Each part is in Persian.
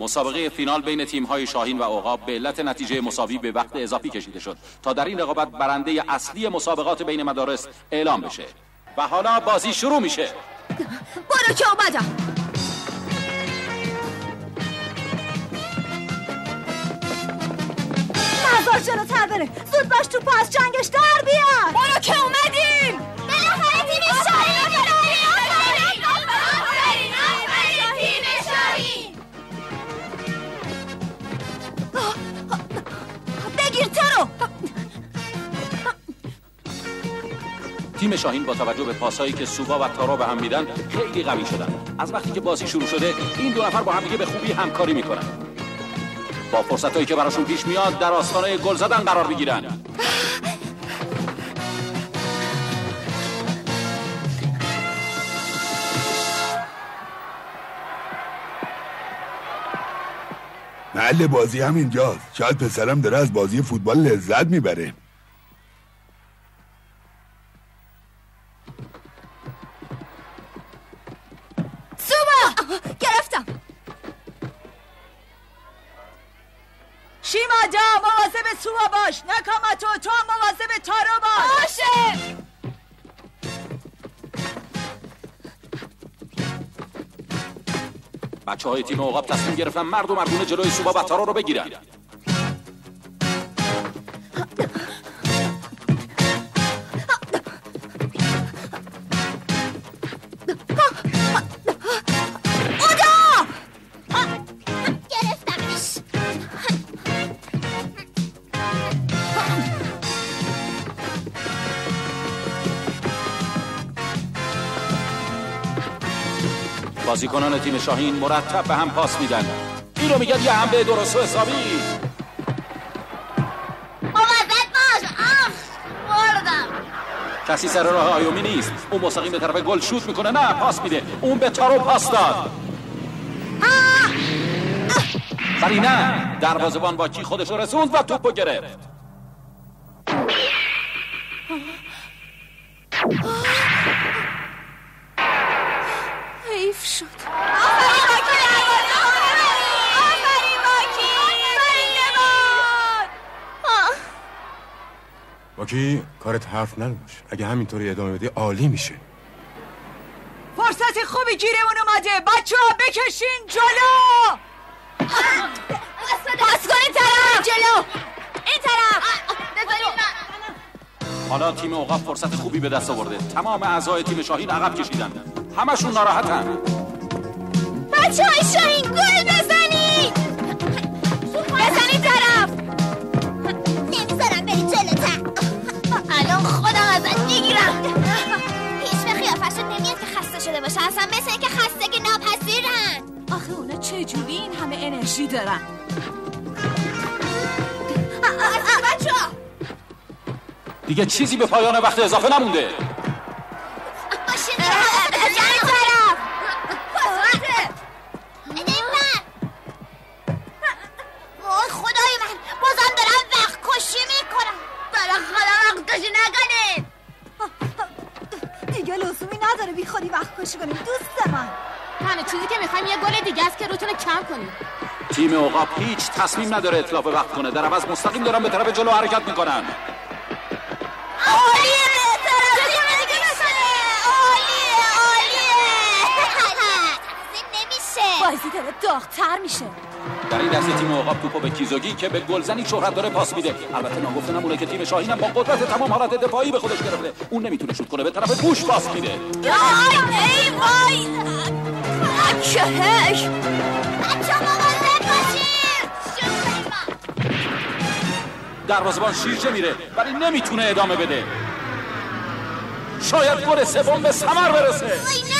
مسابقه فینال بین تیم‌های شاهین و عقاب به علت نتیجه مساوی به وقت اضافی کشیده شد تا در این رقابت برنده اصلی مسابقات بین مدارس اعلام بشه. و حالا بازی شروع میشه. برو که اومدم. مزار جلوتر بره. زود باش تو پاس جنگش در بیاد. برو که اومدیم. بالاخره تیم شاهین بگیر ترو. تیم شاهین با توجه به پاسایی که سوبا و تارا به هم میدن خیلی قوی شدن. از وقتی که بازی شروع شده این دو نفر با هم دیگه به خوبی همکاری میکنن. با فرصتایی که براشون پیش میاد در آستانه گل زدن قرار میگیرن. محل بازی هم اینجاست. شاید پسرم داره از بازی فوتبال لذت میبره. سوبا گرفتم. شیما جا مواظب سوبا باش. نکامتو تو هم مواظب تارو باش. باشه. بچه‌های تیم عقاب تصمیم گرفتن مرد و مردونه جلوی سوبا و تارا رو بگیرن. بازیکنان تیم شاهین مرتب به هم پاس میدن. این رو میگن یه حمله درست و حسابی. مواظب باش. بردم. کسی سر راه آیومی نیست. اون مستقیم به طرف گل شوت میکنه. نه پاس میده. اون به تارو پاس داد. ولی نه دروازه‌بان با کی خودش رو رسوند و توپو گرفت. حیف شد. باکی کارت حرف نباش. اگه همینطوری ادامه بدی عالی میشه. فرصت خوبی گیرمون اومده. بچه‌ها بکشین جلو. پاس کنین طرف. جلو. این طرف. حالا تیم عقاب فرصت خوبی به دست آورده. تمام اعضای تیم شاهین عقب کشیدن. همشون ناراحتن. بچه‌های شاهین گل بزنید. بزنید طرف. نمیذارم بری جلوتر. الان خودم ازت میگیرم. هیچ به قیافشون نمیاد که خسته شده باشه. اصلا مثل اینکه خستگی ناپذیرن. آخه اونا چجوری این همه انرژی دارن؟ بچه‌ها دیگه چیزی به پایان وقت اضافه نمونده. باشین جلو طرف. وای خدای من بازم دارم وقت کشی میکنم. بالاخره وقت کشی نکنید. دیگه لزومی نداره بی خودی وقت کشی کنیم دوست من. تنها چیزی که میخوایم یه گل دیگه است که روتونه کم کنیم. تیم عقاب هیچ تصمیم نداره اتلاف وقت کنه. در عوض مستقیم دارن به طرف جلو حرکت میکنن. عالیه بهتره. دیگه بسنه. عالیه. نمیشه. بازی داره داغ‌تر میشه. در این دسته تیم عقاب توپو به کیزوگی که به گلزنی شهرت داره پاس میده. البته ناگفته نمونه که تیم شاهین هم با قدرت تمام حالت دفاعی به خودش گرفته. اون نمیتونه شوت کنه. به طرف گوش پاس میده. ای وای. چهش. بچه‌ها مواظب باشید. دروازه‌بان شیرجه میره ولی نمیتونه ادامه بده. شاید گل سوم به ثمر برسه.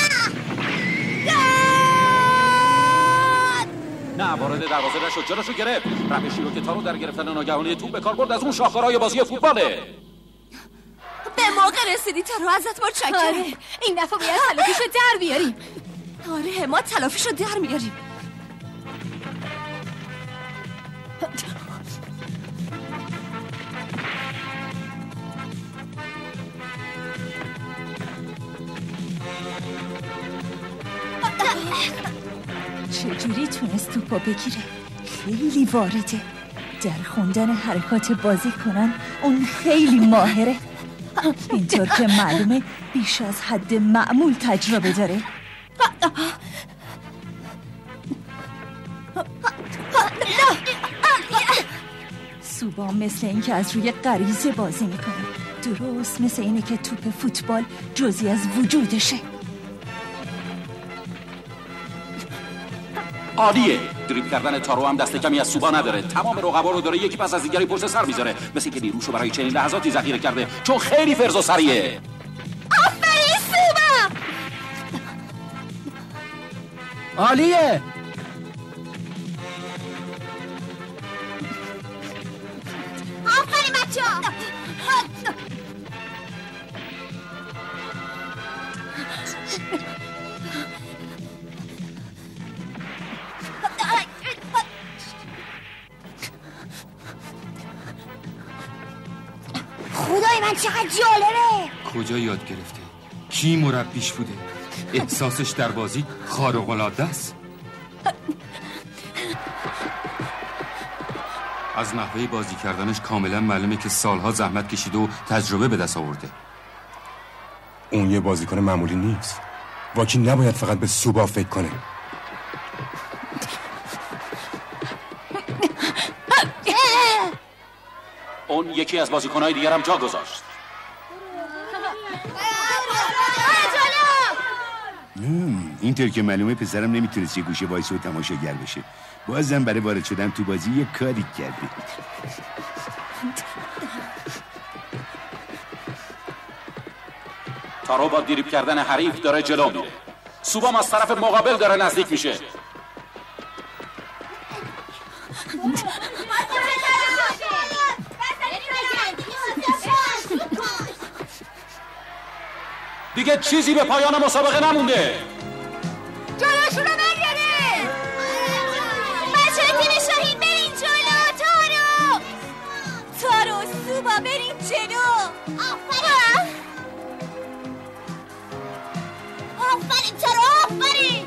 نه وارد دروازه نشد. جلوشو گرفت. روشی رو که تارو در گرفتن ناگهانی توپ به کار برد از اون شاهکارهای بازی فوتباله. به موقع رسیدی تارو ازت متشکرم. آره این دفعه باید تلافیشو در بیاریم. آره ما تلافیشو در میاریم. چجوری تونست توپو بگیره؟ خیلی وارده. در خوندن حرکات بازیکنان اون خیلی ماهره. اینطور که معلومه بیش از حد معمول تجربه داره. سوبا مثل این که از روی غریزه بازی میکنه. درست مثل اینه که توپ فوتبال جزئی از وجودشه. عالیه. دریبل کردن تارو هم دست کمی از سوبا نداره. تمام رقبا رو داره یکی پس از دیگری پشت سر میذاره. مثل که نیروشو برای چنین لحظاتی ذخیره کرده، چون خیلی فرز و سریعه. آفرین سوبا. عالیه. آفرین بچه‌ها. خدای من چقدر جالبه. کجا یاد گرفته؟ کی مربیش بوده؟ احساسش در بازی خارق‌العاده است. از نحوه بازی کردنش کاملا معلومه که سالها زحمت کشیده و تجربه به دست آورده. اون یه بازیکن معمولی نیست. واکی نباید فقط به سوبا فکر کنه. اون یکی از بازیکن‌های دیگر هم جا گذاشت. اینطور که معلومه پسرم نمیتونست یه گوشه وایسه و تماشاگر بشه. بازم برای وارد شدن تو بازی یه کاری کرده. تارو با دریبل کردن حریف داره جلو میره. سوبام از طرف مقابل داره نزدیک میشه. دیگه چیزی به پایان مسابقه نمونده. جلوشون رو بگیرید. بچه تیم شاهین برین جلو. تارو سوبا برین جلو. آفرین تارو آفرین.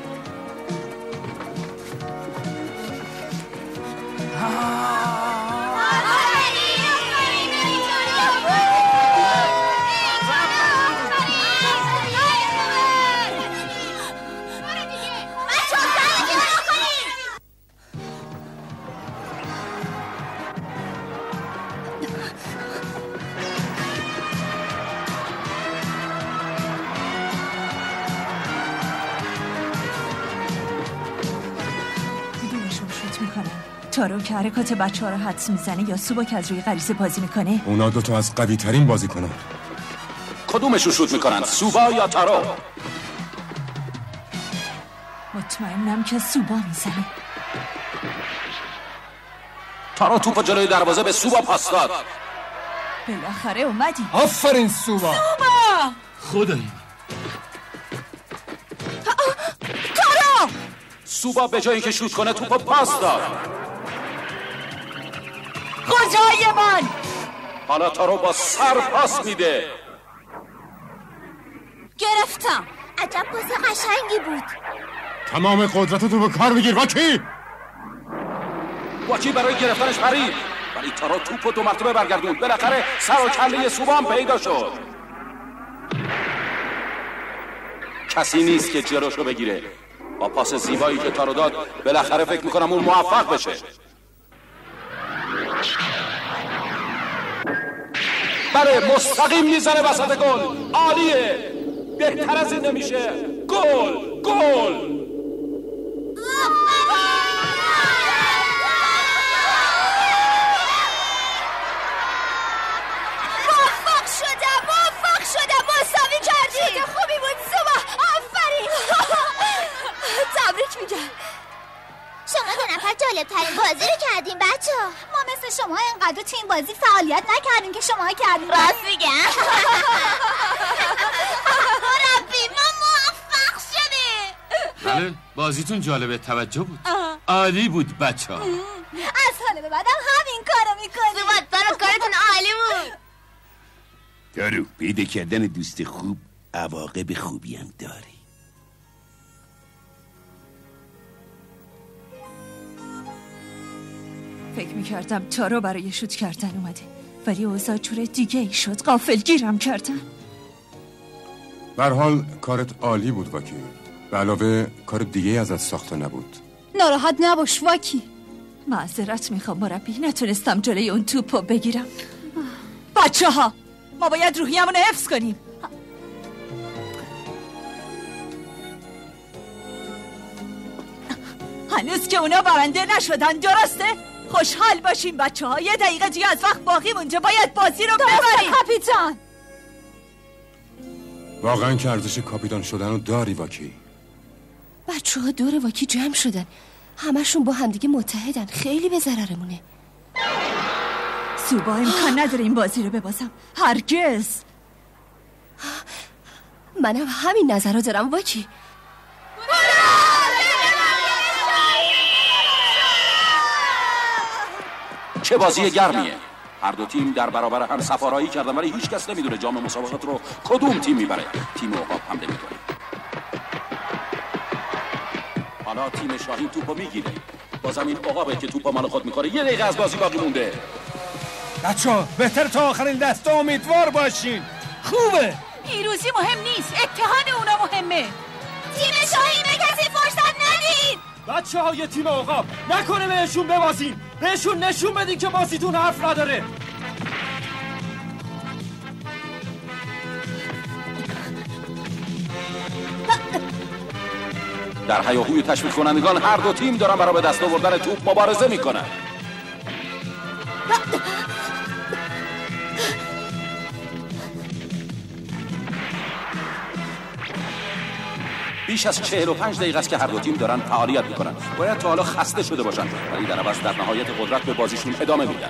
تارو که حرکات بچه ها رو حدس میزنه یا سوبا که از روی غریزه بازی میکنه؟ اونا دوتا از قوی ترین بازی کنن. کدومشون شوت میکنن؟ سوبا یا تارو؟ مطمئنم که سوبا میزنه. تارو توپو جلوی دروازه به سوبا پاس داد. بالاخره اومدی. آفرین سوبا. خدایی. تارو! سوبا به جایی که شوت کنه توپو پاس داد. خدای من! حالا تارو با سر پاس میده. گرفتم. عجب پاس قشنگی بود. تمام قدرتتو به کار بگیر واکی. واکی برای گرفتنش پرید، ولی تارو توپو 2 مرتبه برگردوند. بالاخره سر و کله سوبا هم پیدا شد. کسی نیست که جلوشو بگیره. با پاس زیبایی که تارو داد بالاخره فکر میکنم اون موفق بشه. بله، مستقیم میزنه وسط گل. عالیه. بهتر از این نمیشه. گل گل. موفق شدم مساوی کردی. خوبی بود سوبا. آفرین. تبریک میگم. شما 2 نفر جالب ترین بازی رو کردیم بچه. ما مثل شما اینقدر تو این بازی فعالیت نکردیم که شما کردیم. راست میگم. ربی ما موفق شدیم. بله بازیتون جالب توجه بود. عالی بود بچه ها. از حالا به بعدم همین کارو میکنیم. سوبا تارو کارتون عالی بود. تارو پیدا کردن دوست خوب عواقب خوبی هم داره. فکر میکردم تارا برای شوت کردن اومده، ولی اوضاع جور دیگه ای شد. غافلگیرم کردن. به هر حال کارت عالی بود واکی. به علاوه کار دیگه ازت ساخته نبود. ناراحت نباش واکی. معذرت میخوام مربی، نتونستم جلوی اون توپو بگیرم. بچه‌ها ما باید روحیه‌مون رو حفظ کنیم. هنوز که اونا برنده نشدن، درسته؟ خوشحال باشیم بچه‌ها. 1 دقیقه دیگه از وقت باقی مونده، باید بازی رو ببریم. کاپیتان واقعا که ارزش کاپیتان شدن رو داری واکی. بچه‌ها دور واکی جمع شدن، همشون با همدیگه متحدن. خیلی به ضررمونه. سوبا امکان نداره این بازی رو ببازم، هرگز. منم همین نظر رو دارم واکی. چه بازی گرمیه. هر دو تیم در برابر هم سفارایی کردن، ولی هیچ کس نمیدونه جام مسابقات رو کدوم تیم میبره. تیم عقاب حمله میکنه. حالا تیم شاهین توپو میگیره. بازم این عقابه که توپو مال خود میکنه. 1 دقیقه از بازی باقی مونده. بچه‌ها بهتر تا آخرین دسته امیدوار باشین. خوبه. پیروزی مهم نیست، اتحاد اونا مهمه. تیم شاهین به کسی فرصت ندید. بچه‌های تیم عقاب نکنه بهشون ببازین. بهشون نشون بدین که بازیتون حرف نداره. در هیاهوی تشویق کنندگان هر دو تیم دارن برای به دست آوردن توپ مبارزه میکنن. بیش از 45 دقیقه است که هر دو تیم دارن فعالیت میکنن. باید تا حالا خسته شده باشن، ولی در عوض در نهایت قدرت به بازیشون ادامه میدن.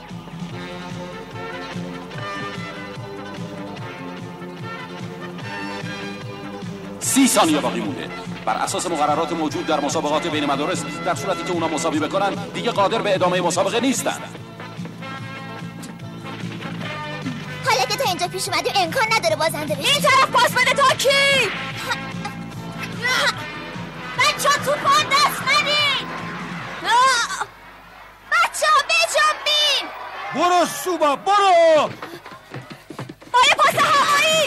سی ثانیه باقی مونده. بر اساس مقررات موجود در مسابقات بین مدارس، در صورتی که اونا مساوی بکنن دیگه قادر به ادامه مسابقه نیستن. حالا که تا اینجا پیش اومدیم امکان نداره بازنده بشیم. این طرف پاس بده تا کی؟ بچه‌ها توپان دست ندید. بچه‌ها بجنبین. برو سوبا برو. مایه پاس هوایی.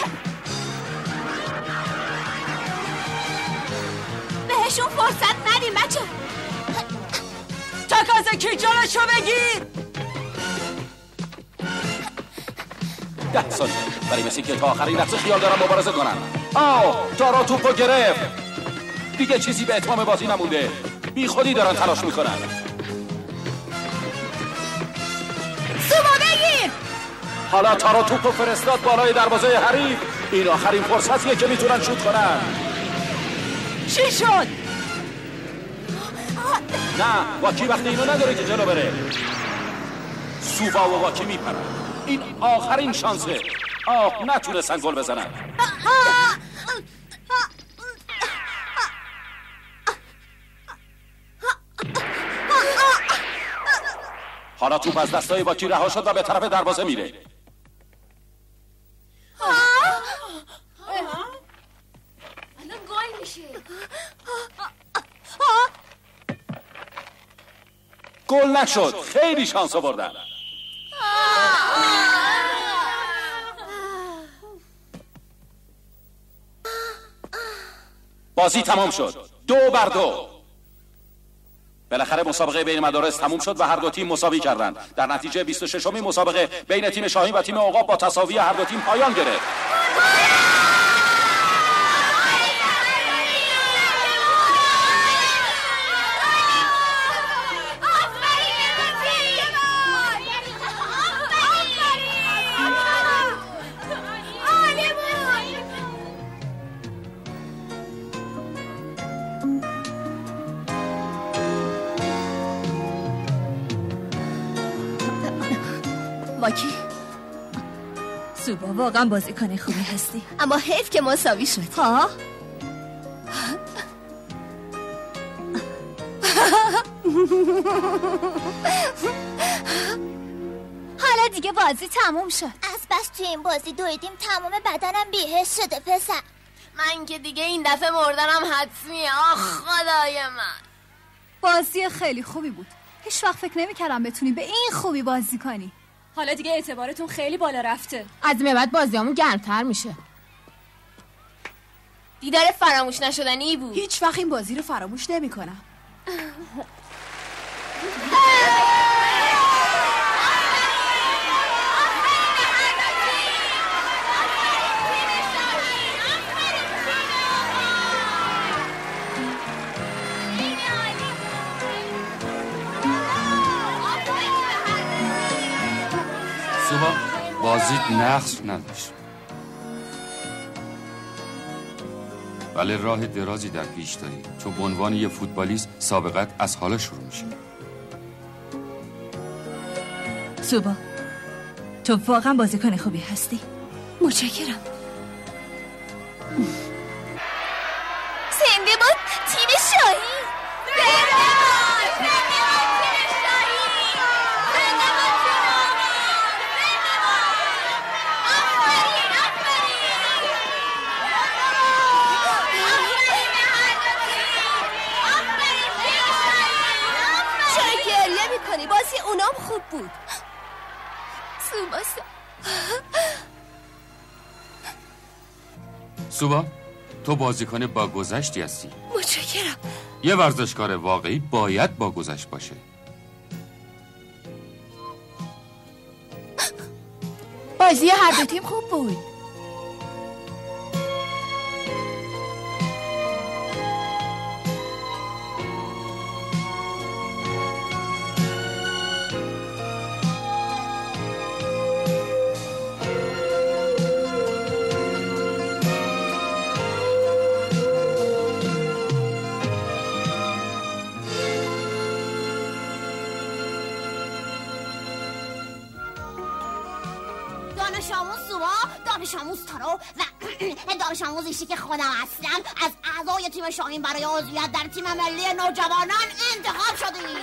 بهشون فرصت ندیم بچه. تاکازاکی جلوشو بگیر. 10 ثانیه. ولی مثل که تا آخرین لحظه خیال دارن مبارزه کنن. تارا توپو گرفت. دیگه چیزی به اتمام بازی نمونده. بی خودی دارن تلاش میکنن. سوبا بگیر. حالا تارا توپو فرستاد بالای دروازه حریف. این آخرین فرصتیه که میتونن شوت کنن. چی شد؟ نه، واکی وقتی اینو نداره که جلو بره. سوبا و واکی میپرن. این آخرین شانسه. نتونستن گل بزنن. حالا توپ از دستای واکی رها شد و به طرف دروازه میره. الان گل میشه. گل نشد. خیلی شانس آوردن. بازی تمام شد. 2-2. بالاخره مسابقه بین مدارس تموم شد و هر دو تیم مساوی کردند. در نتیجه 26مین مسابقه بین تیم شاهین و تیم عقاب با تساوی هر دو تیم پایان گرفت. واکی سوبا واقعا بازیکن خوبی هستی، اما حیف که مساوی شد. ها؟ حالا دیگه بازی تموم شد. از بس توی این بازی دویدیم تمام بدنم بی‌حس شده پسر. من که دیگه این دفعه مردنم حتمیه. خدای من. بازی خیلی خوبی بود. هیچ وقت فکر نمی‌کردم بتونی به این خوبی بازی کنی. حالا دیگه اعتبارتون خیلی بالا رفته. از این به بعد بازیامون گرمتر میشه. دیدار فراموش نشدنی بود. هیچ وقت این بازی رو فراموش نمی‌کنم. سوبا بازیت نقص نداشت، ولی راه درازی در پیش داری، چون به عنوان یه فوتبالیست سابقت از حالا شروع میشه. سوبا، تو واقعا بازیکن خوبی هستی. متشکرم. زنده باد تیم شاهین. بازی اونام خوب بود. سوبا، تو بازیکن با گذشتی هستی. متشکرم. یه ورزشکار واقعی باید با گذشت باشه. بازی هر دو تیم خوب بود. دانش آموز تارو و دانش آموز ایشی که خودم هستم از اعضای تیم شاهین برای عضویت در تیم ملی نوجوانان انتخاب شدیم.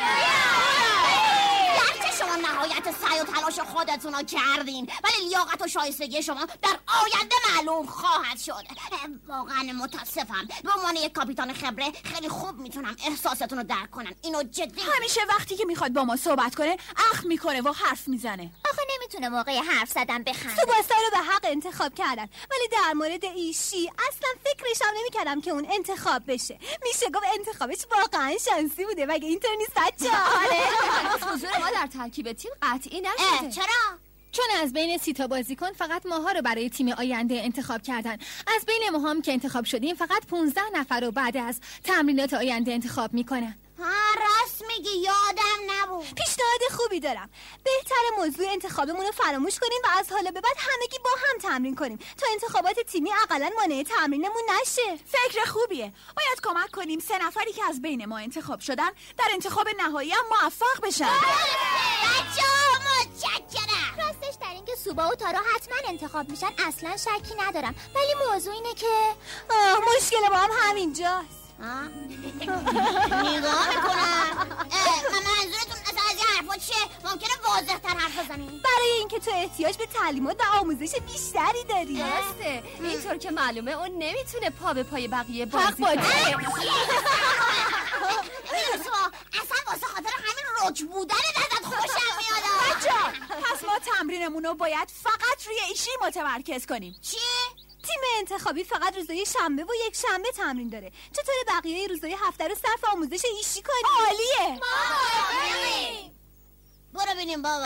گرچه شما نهایت سعی و تلاش خودتون رو کردین، ولی لیاقت و شایستگی شما در آینده معلوم خواهد شد. واقعا متاسفم. به عنوان یک کاپیتان خبره خیلی خوب میتونم احساساتون رو درک کنم. اینو جدی. همیشه وقتی که میخواد با ما صحبت کنه اخم میکنه و حرف میزنه. آخه نمیتونه موقع حرف زدن بخنده. سوباستا رو به حق انتخاب کردن، ولی در مورد ایشی اصلا فکرشم نمیکردم که اون انتخاب بشه. میشه گفت انتخابش واقعا شانسی بوده. مگه اینطور نیست بچه‌ها؟ حضور ما در ترکیب تیم قطعی نشده. چرا؟ چون از بین 30 تا بازیکن فقط ماها رو برای تیم آینده انتخاب کردن. از بین ما هم که انتخاب شدیم فقط 15 نفر رو بعد از تمرینات آینده انتخاب میکنن. راست میگی، یادم نبود. پیشنهاد خوبی دارم. بهتره موضوع انتخابمون رو فراموش کنیم و از حالا به بعد همگی با هم تمرین کنیم تا انتخابات تیمی اقلا مانع تمرینمون نشه. فکر خوبیه. باید کمک کنیم 3 نفری که از بین ما انتخاب شدن در انتخاب نهایی هم موفق بشن. بچه‌ها متشکرم. راستش در اینکه سوبا و تارا حتما انتخاب میشن اصلا شکی ندارم، ولی موضوع اینه که مشکل ما هم همینجاست. نگاه میکنم. منظورتون از این حرفا چیه؟ ممکنه واضح تر حرف بزنی؟ برای اینکه تو احتیاج به تعلیمات و آموزش بیشتری داری. درسته. اینطور که معلومه اون نمیتونه پا به پای بقیه بازی کنه. اصلا واسه خاطر همین رک بودن ازت خوشم میاد. بچه‌ها، پس ما تمرینمون رو باید فقط روی ایشی متمرکز کنیم. چی؟ تیم انتخابی فقط روزهای شنبه و یک شنبه تمرین داره. چطور بقیه روزهای هفته رو صرف آموزش ایشی کنیم؟ عالیه. برو ببینیم بابا.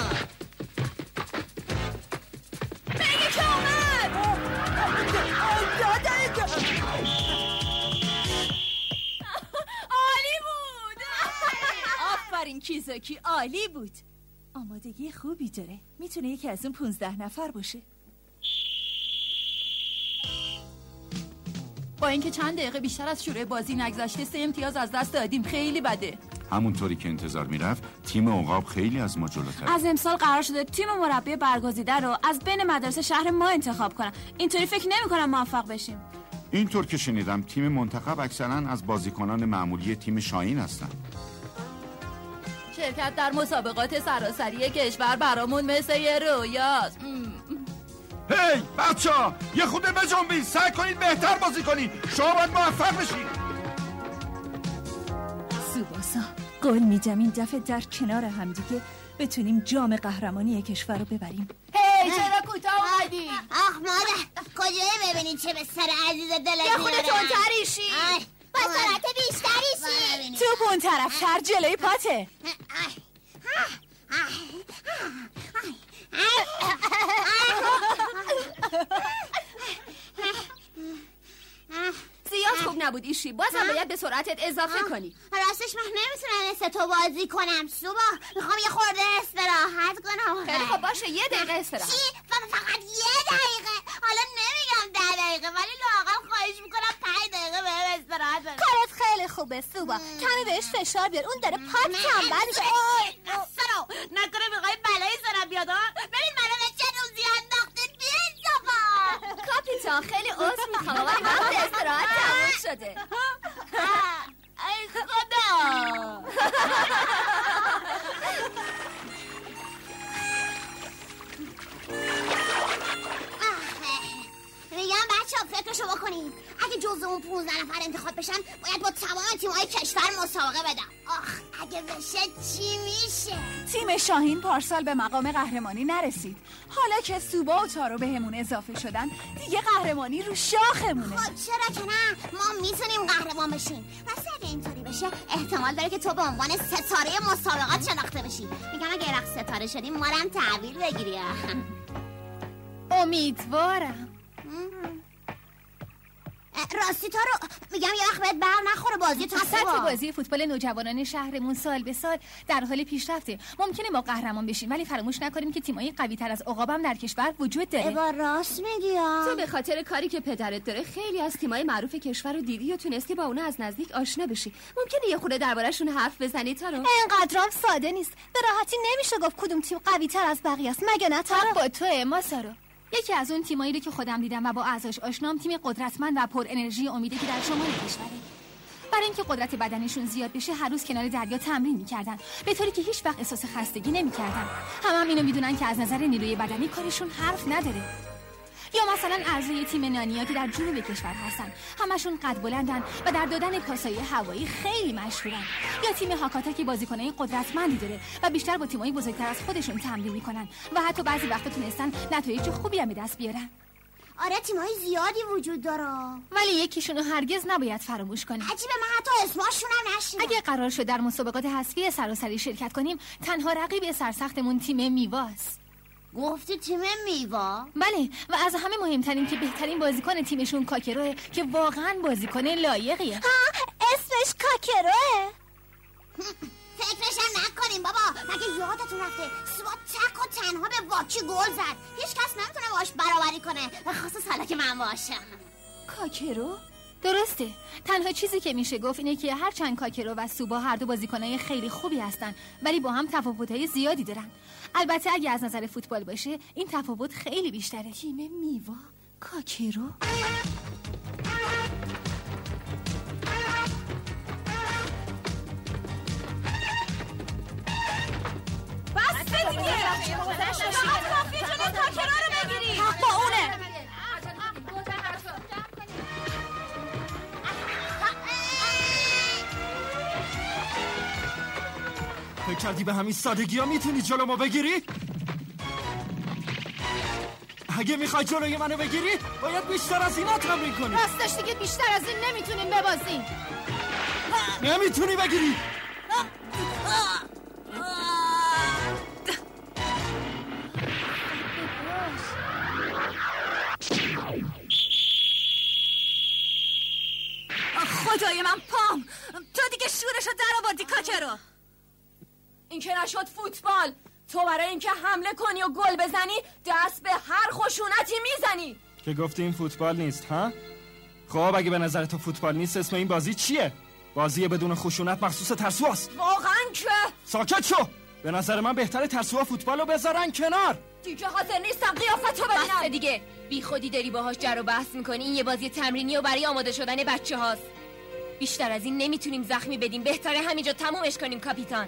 بگی که اومد. عالی بود. آفرین کیزاکی، عالی بود. آمادگی خوبی داره. میتونه یکی از اون 15 نفر باشه. با اینکه چند دقیقه بیشتر از شروع بازی نگذشته 3 امتیاز از دست دادیم. خیلی بده. همونطوری که انتظار میرفت تیم عقاب خیلی از ما جلوتره. از امسال قرار شده تیم مربی برگزیده رو از بین مدرسه شهر ما انتخاب کنن. اینطوری فکر نمی‌کنم موفق بشیم. اینطور که شنیدم تیم منتخب اکثرا از بازیکنان معمولی تیم شاهین هستن. شرکت در مسابقات سراسری کشور برامون مثل یه رویاست. هی بچه‌ها، یه خود بجنبید، سعی کنید بهتر بازی کنید. شما باید موفق بشید. سوباسا، قول میدم این دفعه در کنار همدیگه بتونیم جام قهرمانی کشور رو ببریم. هی چرا کوتاه اومدی؟ آخ مادر کجایی ببینین چه به سر عزیز دلت یه خونه تندتری شی، با سرعت بیشتری شی. توپ اون طرفتر جلوی پاته. زیاد خوب نبود ایشی، بازم باید به سرعتت اضافه کنی. راستش من نمیتونم مثل تو بازی کنم سوبا، میخوام یه خورده استراحت کنم. خیلی خب باشه 1 دقیقه استراحت. چی؟ فقط 1 دقیقه؟ حالا نمیگم 10 دقیقه ولی لااقل خواهش میکنم 5 دقیقه بهم استراحت بده. کارت خیلی خوبه سوبا، کمی بهش فشار بیار، اون داره پات تنبل میشه. سرو نکنه میخوای بلایی سرم بیاد ها؟ ببین منو به چه روزی انداختید بیاین صفا. کاپیتان خیلی عذر میخوام ولی وقت استراحت تموم شده. ای خدا. میگم بچه‌ها فکرشو بکنید، اگه جزو اون 15 نفر انتخاب بشن باید با تمام تیم‌های کشور مسابقه بدن. آخ اگه بشه چی میشه؟ تیم شاهین پارسال به مقام قهرمانی نرسید. حالا که سوبا و تارو بهمون اضافه شدن دیگه قهرمانی رو شاخمونه. خب چرا که نه، ما میتونیم قهرمان بشیم. واسه اگه اینطوری بشه احتمال داره که تو به عنوان ستاره مسابقات شناخته بشی. میگم اگه رقص ستاره شدیم ما رو هم تحویل بگیری. امیدوارم. راستی تا رو میگم یه وقت بهت بر نخوره بازی تو سطح بازی فوتبال نوجوانان شهرمون سال به سال در حال پیشرفته. ممکنه ما قهرمان بشیم ولی فراموش نکنیم که تیمای قوی تر از عقابم در کشور وجود داره. با راست میگی. تو به خاطر کاری که پدرت داره خیلی از تیمای معروف کشور رو دیدی و تونستی با اونا از نزدیک آشنا بشی. ممکنه یه خورده درباره‌شون حرف بزنی تا رو. اینقدرام ساده نیست. به راحتی نمیشه گفت کدوم تیم قوی تر از بقیه است، مگه نه تا با تو ماسارو. یکی از اون تیمایی رو که خودم دیدم و با اعضاش آشنام تیم قدرتمند و پر انرژی امیده که در شمال کشوره. برای اینکه قدرت بدنشون زیاد بشه هر روز کنار دریا تمرین میکردن، به طوری که هیچ وقت احساس خستگی نمیکردن. هم اینو میدونن که از نظر نیروی بدنی کارشون حرف نداره. یا مثلا اعضای تیم نانیا که در جنوب کشور هستن، همشون قد بلندن و در دادن پاسای هوایی خیلی مشهورن. یا تیم هاکاتا که بازیکنای قدرتمندی داره و بیشتر با تیمای بزرگتر از خودشون تمرین میکنن و حتی بعضی وقتا تونستن نتایج خوبی هم به دست بیارن. آره تیمای زیادی وجود داره ولی یکیشونو هرگز نباید فراموش کنیم. عجیبه من حتی اسمشون هم نشنیدم. اگه قرار شد در مسابقات حذفی سراسری شرکت کنیم تنها رقیب سرسختمون تیم میواست. گفتی تیم میوا؟ بله و از همه مهمترین که بهترین بازیکن تیمشون کاکروه که واقعا بازیکن لایقیه. اسمش کاکروه؟ فکرشم نکنیم بابا، مگه یادتون رفته سوبا تک و تنها به واکی گل زد. هیچ کس نمیتونه باش برابری کنه و خاصه حالا که من باشم. کاکرو؟ درسته. تنها چیزی که میشه گفت اینه که هرچند کاکرو و سوبا هر دو بازیکنای خیلی خوبی هستن ولی با هم تفاوت‌های زیادی دارن. البته اگه از نظر فوتبال باشه این تفاوت خیلی بیشتره. تیم میوا کاکرو بس دیگه کافی جلوی کاکرو رو بگیری. حق با اونه. فکر کردی به همین سادگی ها میتونی جلو ما بگیری؟ اگه میخوای جلوی منو بگیری باید بیشتر از اینا تمرین کنی. راستش دیگه بیشتر از این نمیتونیم ببازیم. نمیتونی بگیری. خدای من پام، تو دیگه شورشو در آوردی کاکرو. این که نشد فوتبال. تو برای اینکه حمله کنی و گل بزنی دست به هر خشونتی میزنی. که گفتی این فوتبال نیست ها؟ خب اگه به نظر تو فوتبال نیست اسم این بازی چیه؟ بازی بدون خشونت مخصوص ترسواست. واقعا که ساکت شو. به نظر من بهتره ترسوا فوتبالو بذارن کنار. دیگه حاضر نیستم قیافتو ببینم. بس دیگه بی خودی داری باهاش جر و بحث میکنی. این یه بازی تمرینی و برای آماده شدن بچه هاست. بیشتر از این نمیتونیم زخمی بدیم. بهتره همینجا تمومش کنیم کاپیتان.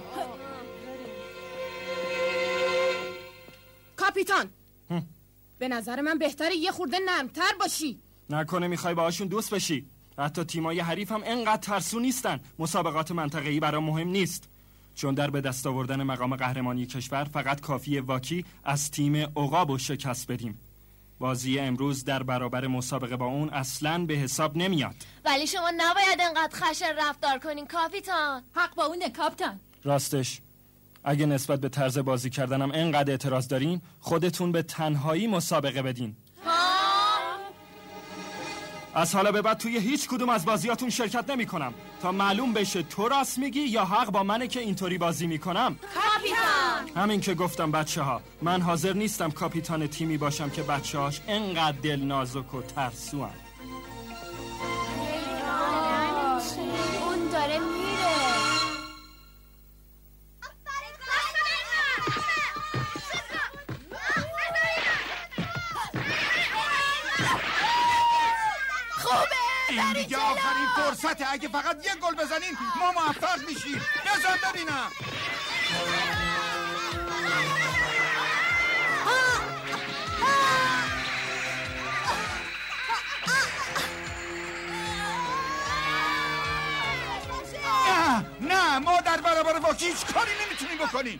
کاپیتان به نظر من بهتره یه خورده نرمتر باشی. نکنه میخوای باهاشون دوست بشی؟ حتی تیمای حریف هم انقدر ترسو نیستن. مسابقات منطقه‌ای برام مهم نیست. چون در به دست آوردن مقام قهرمانی کشور فقط کافیه واکی از تیم عقابو شکست بدیم. بازی امروز در برابر مسابقه با اون اصلاً به حساب نمیاد. ولی شما نباید انقدر خشن رفتار کنین کاپیتان. حق با اونه کاپیتان. راستش اگه نسبت به طرز بازی کردنم انقدر اعتراض دارین خودتون به تنهایی مسابقه بدین. از حالا به بعد توی هیچ کدوم از بازیاتون شرکت نمی کنم تا معلوم بشه تو راست میگی یا حق با منه که اینطوری بازی میکنم. کاپیتان! همین که گفتم بچه ها، من حاضر نیستم کاپیتان تیمی باشم که بچه هاش انقدر دل نازک و ترسو هن. اون داره میره. این دیگه آخرین فرصته. اگه فقط یک گل بزنین ما موفق میشیم. بزن ببینم. نه ما در برابر واکی هیچ کاری نمیتونیم بکنیم.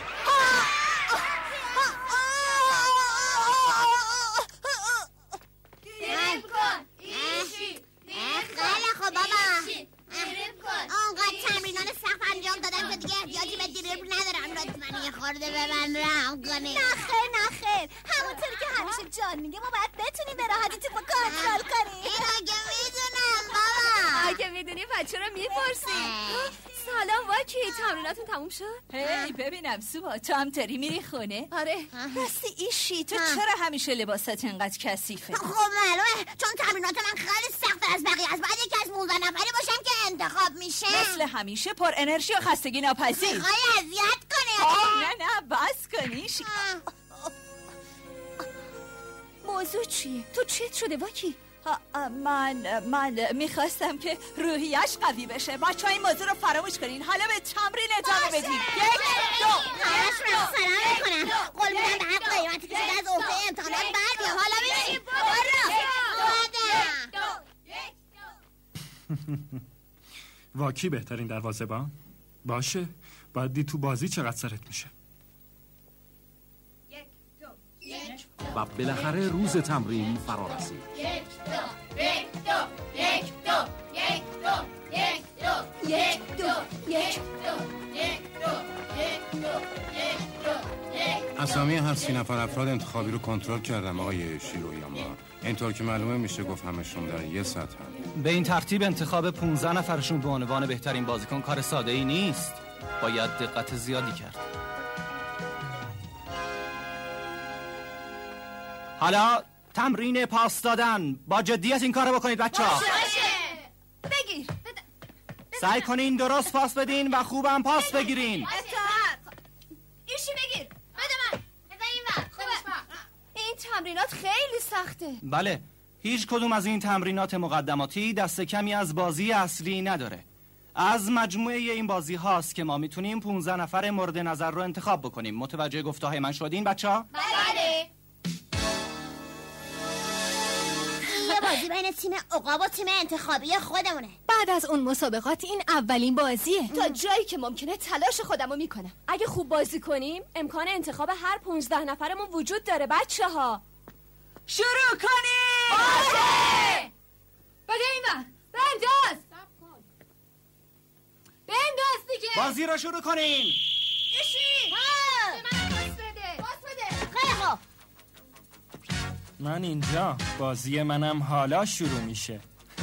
خیلی خوب بابا. اونقدر تمرینان سخت انجام دادم که دیگه احتیاجی به دریبل ندارم. لطفاً یه خورده به من رحم کنی. نخیر همونطوری که همیشه جان میگه ما باید بتونیم به راحتی توپو کنترل کنیم. این اگه میدونم بابا. اگه میدونی بچه رو میپرسی. سلام واکی، تمریناتون تموم شد؟ هی ببینم سوبا، تو هم تری میری خونه؟ آره. راستی ایشی تو چرا همیشه لباسات اینقدر کثیفه؟ خب معلومه، چون تمرینات من خیلی سخت‌تر از بقیه است. بعد یکی از 19 نفری باشم که انتخاب میشه. مثل همیشه پر انرژی و خستگی ناپذیر. میخوای اذیت کنی؟ نه بس کنی. موضوع چیه؟ تو چیت شده واکی؟ من میخواستم که روحیش قوی بشه. بچه ها این موضوع رو فراموش کنین. حالا به تمرین ادامه بدین. 1 2 همش مسخره میکنم. قول میدم به هر قیمتی که شده از عهده امتحانات بر بیام. حالا ببین واکی بهترین دروازه‌بان باشه. باید دید تو بازی چقدر سرت میشه. و بالاخره روز تمرین فرا رسید. 1 2 1 2 1 2 1 2 1 2 1 2 1 2 اسامی هر 30 نفر افراد انتخابی رو کنترل کردم آقای شیرویاما. اینطور که معلومه میشه گفت همشون در یه سطح هم. به این ترتیب انتخاب 15 نفرشون به عنوان بهترین بازیکن کار ساده ای نیست. باید دقت زیادی کرد. حالا تمرین پاس دادن. با جدیت این کارو بکنید بچه‌ها. بگیر. سعی کنین درست پاس بدین و خوبم پاس بگیرین. ایشی بگیر. بده من. بده این وقت. این تمرینات خیلی سخته. بله، هیچ کدوم از این تمرینات مقدماتی دست کمی از بازی اصلی نداره. از مجموعه این بازی هاست که ما میتونیم 15 نفر مورد نظر رو انتخاب بکنیم. متوجه گفته های من شدین بچه‌ها؟ بله. یه بازی بین تیم عقاب و تیم انتخابی خودمونه. بعد از اون مسابقات این اولین بازیه. تا جایی که ممکنه تلاش خودمو میکنم. اگه خوب بازی کنیم امکان انتخاب هر 15 نفرمون وجود داره بچه ها. شروع کنیم. باشه. بده این وقت. بنداز. بنداز دیگه. بازی رو شروع کنیم. ایشی. به من پاس بده. پاس بده. خیلی خوب. من اینجا. بازی منم حالا شروع میشه.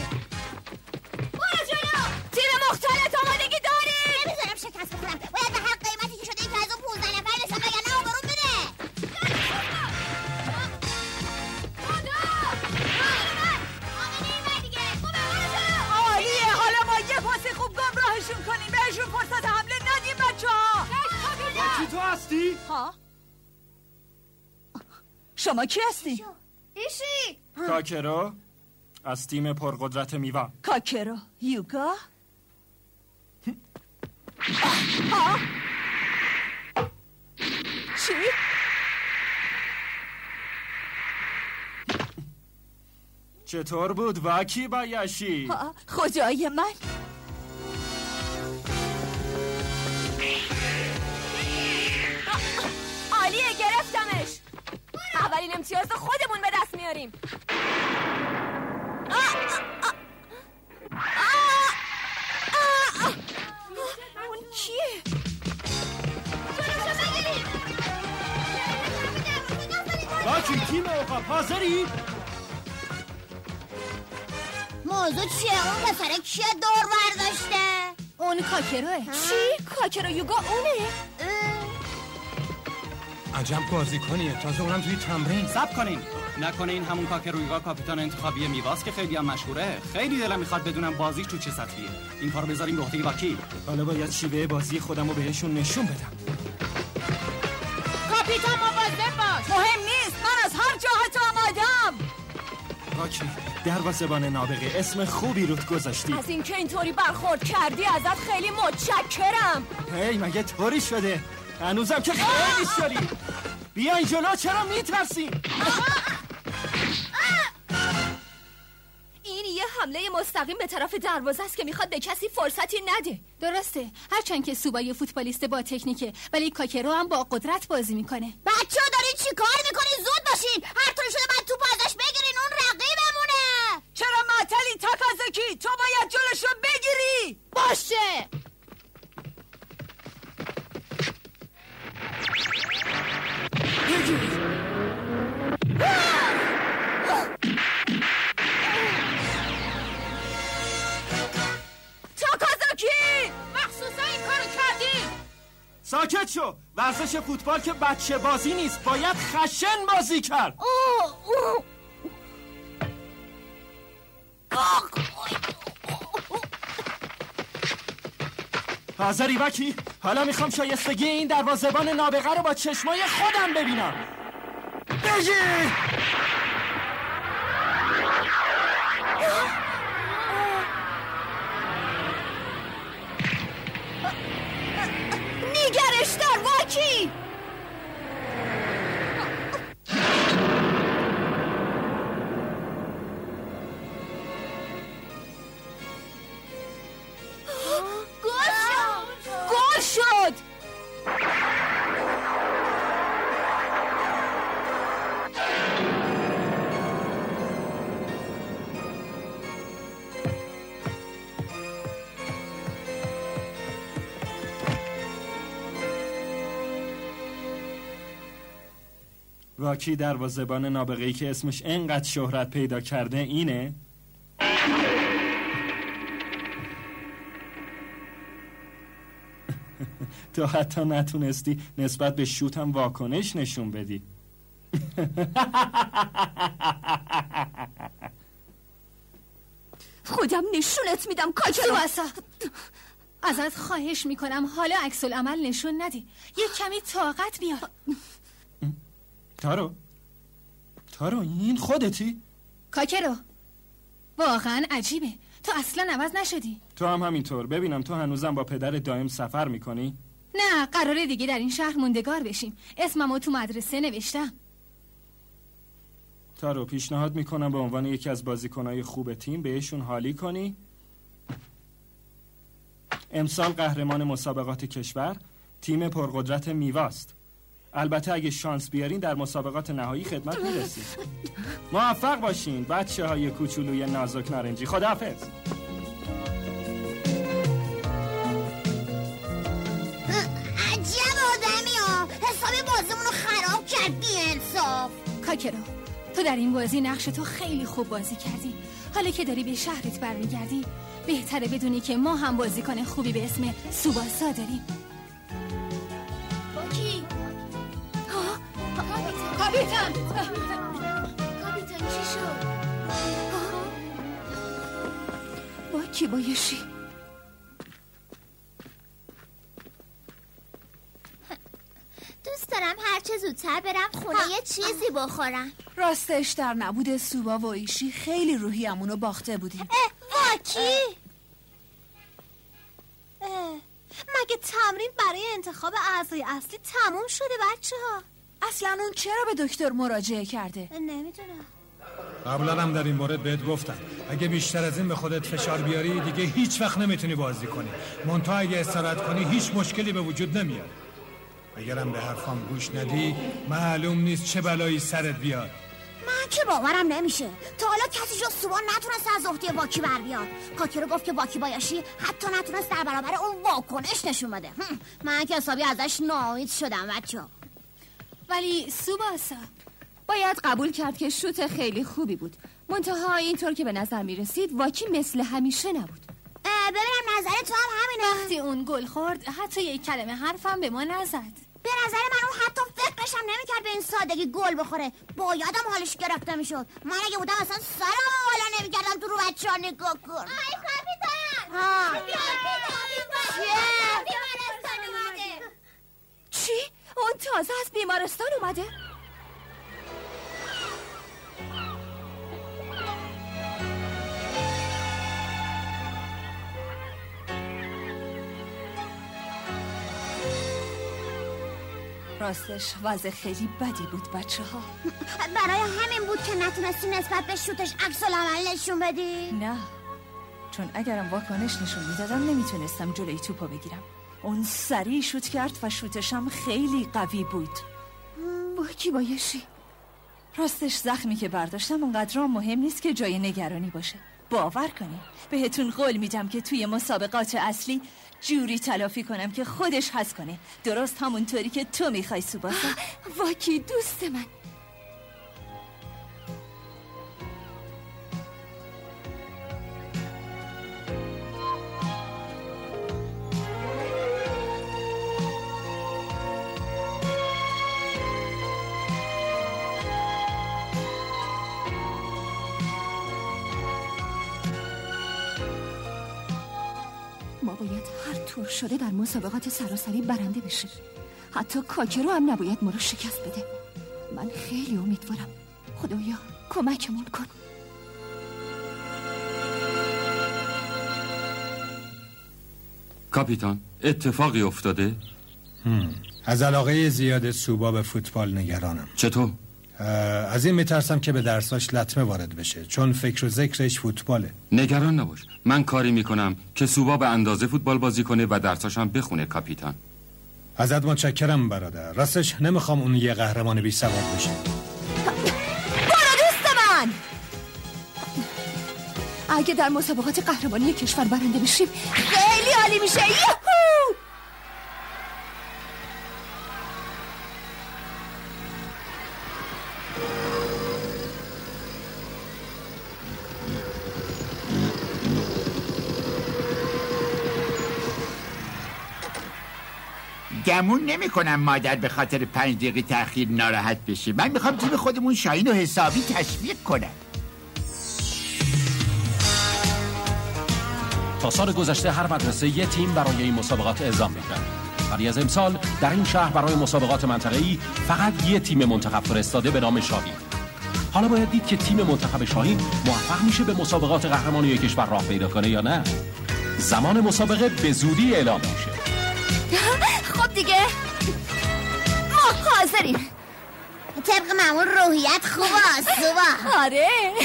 برو جلو. تیم مختلط آمادگی داریم. نمیذارم شکست بخورم. باید به هر قیمتی که شده که از اون 15 نفر نشم بگن نه برون بده. عالیه. حالا ما یه پاس خوب گمراهشون کنیم. بهشون فرصت حمله ندیم بچه‌ها. واکی تو هستی؟ ها؟ شما کی هستی؟ ایشی. کاکرو از تیم پرقدرت میوا. کاکرو. یوگا. چی؟ چطور بود واکی با یاشی؟ خدای من. امتیاز خودمون به دست میاریم. اون کیه؟ باکی تیم عقاب حاضری؟ موضوع چیه؟ اون پسره کیه دور برداشته؟ اون کاکروه. چی؟ کاکرو یوگا اونه؟ عجب بازیکنیه، تازه اونم توی تمرین. صبر کنین، نکنه این همون کاکرویگا کاپیتان انتخابی میواست که خیلی هم مشهوره. خیلی دلم میخواد بدونم بازیش تو چه سطحیه. این کارو بذاریم به عهده واکی. حالا باید شیوه بازی خودمو بهشون نشون بدم. کاپیتان مواظب باش. مهم نیست، من از هر جهت آمادم. واکی دروازه‌بان نابغه، اسم خوبی روت گذاشتی. از اینکه اینطوری برخورد کردی ازت خیلی متشکرم. هی مگه طوری شده؟ هنوزم که خیلی شدی. بیاین جلو، چرا میترسین؟ این یه حمله مستقیم به طرف دروازه است که میخواد به کسی فرصتی نده. درسته، هرچند که سوبای فوتبالیست با تکنیکه ولی کاکرو هم با قدرت بازی میکنه. بچه‌ها دارین چی کار میکنین؟ زود باشین، هر طوری شده بعد توپ ازش بگیرین، اون رقیبمونه. چرا معطلی تاکازاکی؟ تو باید جلوش رو بگیری. باشه. تاکازاکی! مخصوصا این کارو کردی. ساکت شو. ورزش فوتبال که بچه بازی نیست، باید خشن بازی کرد. حاضری وکی؟ حالا میخوام شایستگی این دروازه‌بان نابغه رو با چشمای خودم ببینم. بگیر! نیگرش دار واکی! گل شد! واکی دروازه‌بان نابغه‌ای که اسمش انقدر شهرت پیدا کرده اینه؟ تو حتی نتونستی نسبت به شوت هم واکنش نشون بدی. خودم نشونت میدم کاکرو. ازت خواهش میکنم حالا عکس العمل نشون ندی. یه کمی طاقت بیار. تارو این خودتی؟ کاکرو واقعا عجیبه، تو اصلا عوض نشدی. تو هم همینطور. ببینم تو هنوزم با پدر دائم سفر میکنی؟ نه، قراره دیگه در این شهر موندگار بشیم. اسممو تو مدرسه نوشتم. تارو پیشنهاد میکنم به عنوان یکی از بازیکنهای خوب تیم بهشون حالی کنی. امسال قهرمان مسابقات کشور تیم پرقدرت میواست. البته اگه شانس بیارین در مسابقات نهایی خدمت میرسید. موفق باشین بچه های کوچولوی نازک نارنجی. خداحافظ. عجب آدمی ها، حساب بازیمونو خراب کرد بی انصاف. کاکرو تو در این بازی نقش تو خیلی خوب بازی کردی. حالا که داری به شهرت برمیگردی بهتره بدونی که ما هم بازیکن خوبی به اسم سوباسا داریم. باکی کاپیتان چی شد؟ باکی بایشی. دوست دارم هرچه زودتر برم خونه یه چیزی بخورم. راستش در نبود سوبا و ایشی خیلی روحیمونو باخته بودیم. واکی مگه تمرین برای انتخاب اعضای اصلی تموم شده بچه ها؟ اصلا اون چرا به دکتر مراجعه کرده؟ نمیدونم. قبلا هم در این مورد بهت گفتم اگه بیشتر از این به خودت فشار بیاری دیگه هیچ وقت نمیتونی بازی کنی. منتها اگه استراحت کنی هیچ مشکلی به وجود نمیاد. اگرم به حرفام گوش ندی معلوم نیست چه بلایی سرت بیاد. من که باورم نمیشه تا حالا کسی جز سوبا نتونست از عهده واکی بر بیاد. کاکرو گفت که واکی بایاشی حتی نتونست در برابر اون واکنش نشون بده. من که حسابی ازش ناامید شدم بچه‌ها. ولی سوباسا باید قبول کرد که شوت خیلی خوبی بود، منتها اینطور که به نظر میرسید واکی مثل همیشه نبود. ببینم نظر تو هم همینه؟ وقتی اون گل خورد حتی یک کلمه حرفم به ما نزد. به نظر من اون حتی فکرش هم نمیکرد به این سادگی گل بخوره. بایدم حالش گرفته میشد. من اگه بودم اصلا سرم بالا نمیکردم تو رو بچه‌ها نگاه کن. آی کاپیتان! چی؟ اون تازه از بیمارستان اومده؟ راستش وضع خیلی بدی بود بچه ها. برای همین بود که نتونستی نسبت به شوتش عکس العمل نشون بدی؟ نه، چون اگرم واکنش نشون میدادم نمیتونستم جلوی توپو بگیرم. اون سریع شوت کرد و شوتش هم خیلی قوی بود. واکی بایشی. راستش زخمی که برداشتم اونقدر مهم نیست که جای نگرانی باشه. باور کنی بهتون قول میدم که توی مسابقات اصلی جوری تلافی کنم که خودش حس کنه، درست همونطوری که تو میخوای سوباسا. واکی دوست من. ما باید هر طور شده در مسابقات سراسری برنده بشیم. حتی کاکرو هم نباید ما رو شکست بده. من خیلی امیدوارم. خدایا کمکمون کن. کاپیتان اتفاقی افتاده؟ از علاقه زیاد سوبا به فوتبال نگرانم. چطور؟ از این میترسم که به درساش لطمه وارد بشه، چون فکر و ذکرش فوتباله. نگران نباش، من کاری میکنم که سوبا به اندازه فوتبال بازی کنه و درساش هم بخونه کاپیتان. ازت متشکرم برادر. راستش نمیخوام اون یه قهرمان بی سواد بشه. برو دوست من! اگه در مسابقات قهرمانی کشور برنده بشیم خیلی عالی میشه. یهو! گمون نمی کنم مادر به خاطر 5 دقیقه تأخیر ناراحت بشه. من میخوام تیم خودمون شاهین و حسابی تشویق کنم. تا سال گذشته هر مدرسه یه تیم برای این مسابقات اعزام می‌کرد. ولی از امسال در این شهر برای مسابقات منطقه‌ای فقط یه تیم منتخب فرستاده به نام شاهین. حالا باید دید که تیم منتخب شاهین موفق میشه به مسابقات قهرمانی کشور راه پیدا کنه یا نه. زمان مسابقه به زودی اعلام میشه. خب دیگه ما حاضریم. طبق معمول روحیت خوبه سوبا. آره.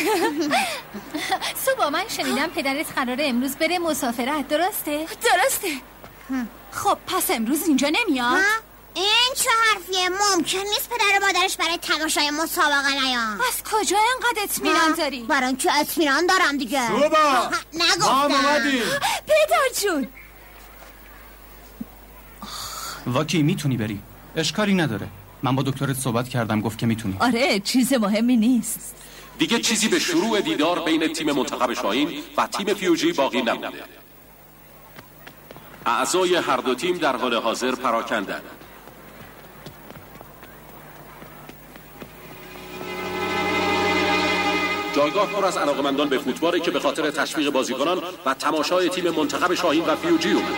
سوبا من شنیدم پدرت قراره امروز بره مسافرت، درسته؟ درسته. خب پس امروز اینجا نمیاد؟ این چه حرفیه؟ ممکن نیست پدر و مادرش برای تماشای مسابقه نیان. از کجا انقدر اطمینان داری؟ برای اینکه اطمینان دارم دیگه. سوبا نگفتم. پدر جون واکی میتونی بری، اشکالی نداره. من با دکترت صحبت کردم، گفت که میتونی. آره چیز مهمی نیست. دیگه چیزی به شروع دیدار بین تیم منتخب شاهین و تیم فیوجی باقی نمونده. اعضای هر دو تیم در حال حاضر پراکندند. جایگاه پر از علاقه‌مندان به فوتباله که به خاطر تشویق بازیکنان و تماشای تیم منتخب شاهین و فیوجی اومدن.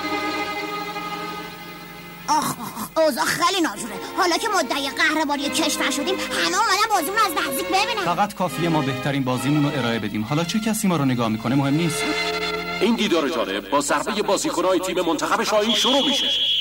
آخ اوضاع خیلی ناجوره. حالا که مدعی قهرمانی کشور شدیم همه اومدن بازیمون از نزدیک ببینن. فقط کافیه ما بهترین بازیمون رو ارائه بدیم. حالا چه کسی ما رو نگاه میکنه مهم نیست. این دیدار جالب با ضربه بازیکن‌های تیم منتخب شاهین شروع میشه.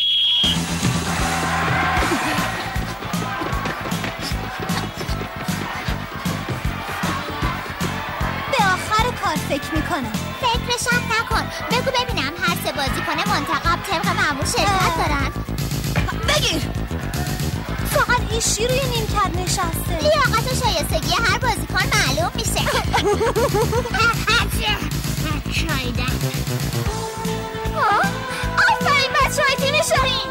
به آخر کار فکر میکنم. فکرشم نکن. بگو ببینم هر 3 بازیکن منتخب طبق معمول شرکت دارن. به بگیر. فقط ایشی روی نیمکت نشسته. لیاقت و شایستگی هر بازیکن معلوم میشه. شایدن. آفرین بچه‌های تیم شاهین.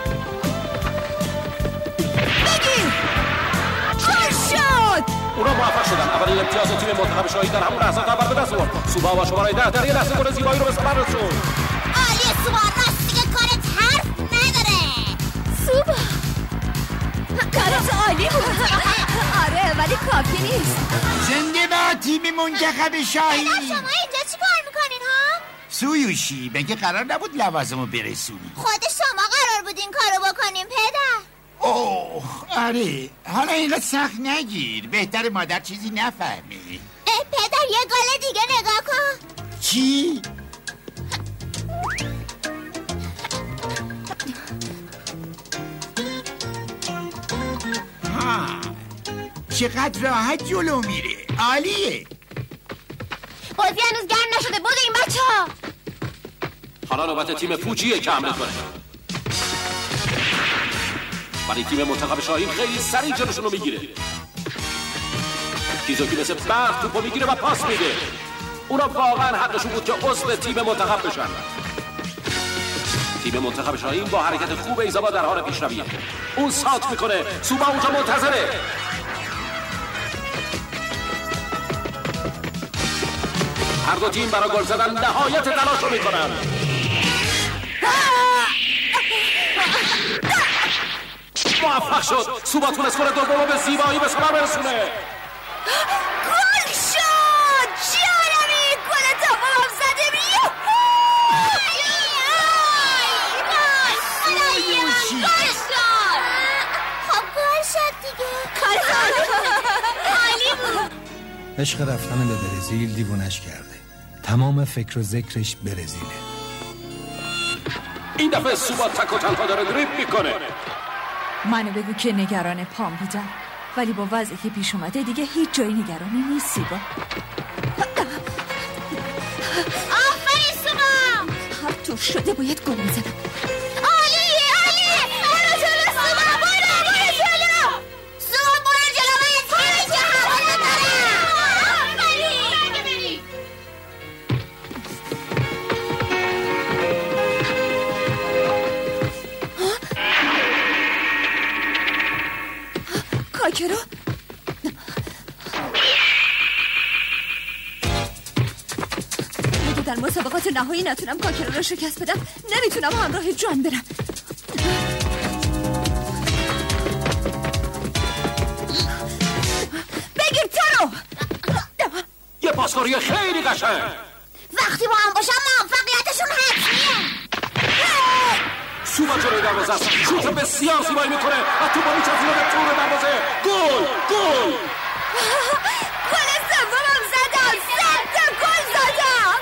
بگیر. گل شد. اونا موفق شدن. اولین امتیاز تیم منتخب شاهین در همون لحظات اول به دست آورد. سوبا با شماره 10 در یه لحظه گل زیبایی رو به ثمر رسوند. عالیه سوبا، راست دیگه کارت حرف نداره. سوبا کارت عالی بود. آره ولی کافی نیست. زنده با تیم منتخب شاهین. شما اینجا چی کار میکنین ها؟ سویوشی مگه قرار نبود لوازمو برسونی؟ خود شما قرار بود این کارو بکنیم پدر. اوه آره، حالا اینقدر سخت نگیر، بهتر مادر چیزی نفهمه. پدر یه گل دیگه نگاه کن. چی؟ ها چقدر راحت جلو میره، عالیه. بازی هنوز گرم نشده، بود این بچه ها. حالا نوبت تیم فوجیه که حمله کنه، ولی تیم منتخب شاهین خیلی سریع جلوشون رو میگیره. کیزوکی مثل برق توپو میگیره و پاس میده. اونا واقعا حقشون بود که عضو تیم منتخب بشن. تیم منتخب شاهین با حرکت خوب ایزابا در حال پیشرویه. اون سانت میکنه، سوبا اونجا منتظره. هر دو تیم برای گل زدن نهایت تلاشو میکنن. موفق شد. سوبا تونست گل دومو به زیبایی به ثمر برسونه. گل شد. جانمی گل دوم زده. خب گل شد دیگه. عالی بود. عشق رفتن به برزیل دیوونش کرده. تمام فکر و ذکرش برزیله. این دفعه سوبا تک و تنها داره دریبل میکنه. منو بگو که نگران پام بودم، ولی با وضعی که پیش اومده دیگه هیچ جایی نگرانی نیست. سوبا آفرین سوبا. هر طور شده باید گل میزنم. عالیه عالیه. برو جلو سوبا، برو جلو. سوبا برو جلو، باید تیمی که هوا داره. آفرین. کاکرو اگه در مسابقات نهایی نتونم کاکرو رو شکست بدم، نمیتونم همراه جان برم. بگیر ترو. یه پاسکاری خیلی قشنگ. وقتی با هم باشم موفقیتشون حتمیه. سوبا جلوی دروازه است. شوت بسیار زیبایی میکنه و توپو میچسبونه به تور دروازه. گل گل. گل سومم زدم. 3 تا گل زدم.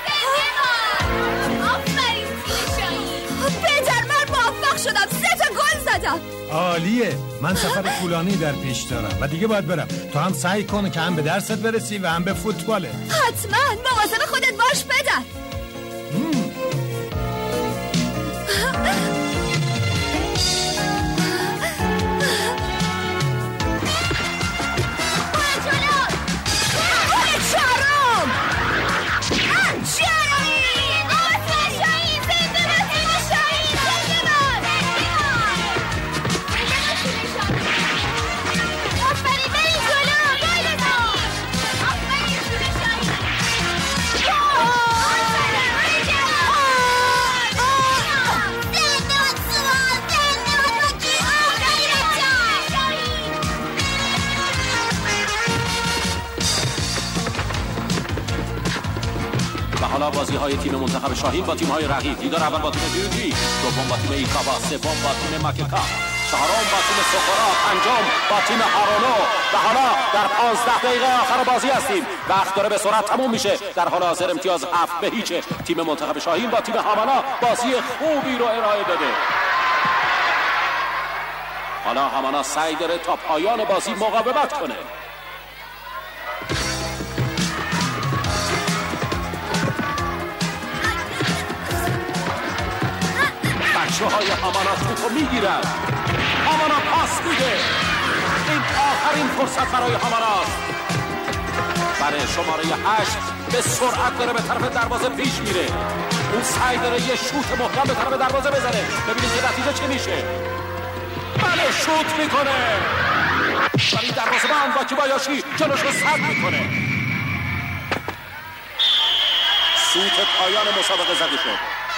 آفرین تیم شاهین. پدر من موفق شدم. 3 تا گل زدم. عالیه. من سفر طولانی در پیش دارم و دیگه باید برم. تو هم سعی کن که هم به درست برسی و هم به فوتباله. حتما مواظب خودت باش پدر. حالا بازی‌های تیم منتخب شاهین با تیم‌های رقیب. دیدار اول با تیم بیوتی، دوم با تیم ایکاوا، سوم با تیم ماککا، چهارم با تیم سوخورا، پنجم با تیم هارونو. و حالا در 15 دقیقه آخر بازی هستیم. وقت داره به سرعت تموم میشه. در حال حاضر امتیاز 7-0. تیم منتخب شاهین با تیم همانا بازی خوبی رو ارائه داده. حالا همانا سعی داره تا پایان بازی مقاومت کنه. پیشه های هامانا توپو میگیرن. هامانا پاس میده. این آخرین فرصت برای هاماناست. برای شماره 8 به سرعت داره به طرف دروازه پیش میره. اون سعی داره یه شوت محکم به طرف دروازه بزنه. ببینیم که نتیجه چه میشه. بله شوت میکنه. ولی دروازه‌بان واکی بایاشی جلوش رو سد میکنه. سوت پایان مسابقه زده شد.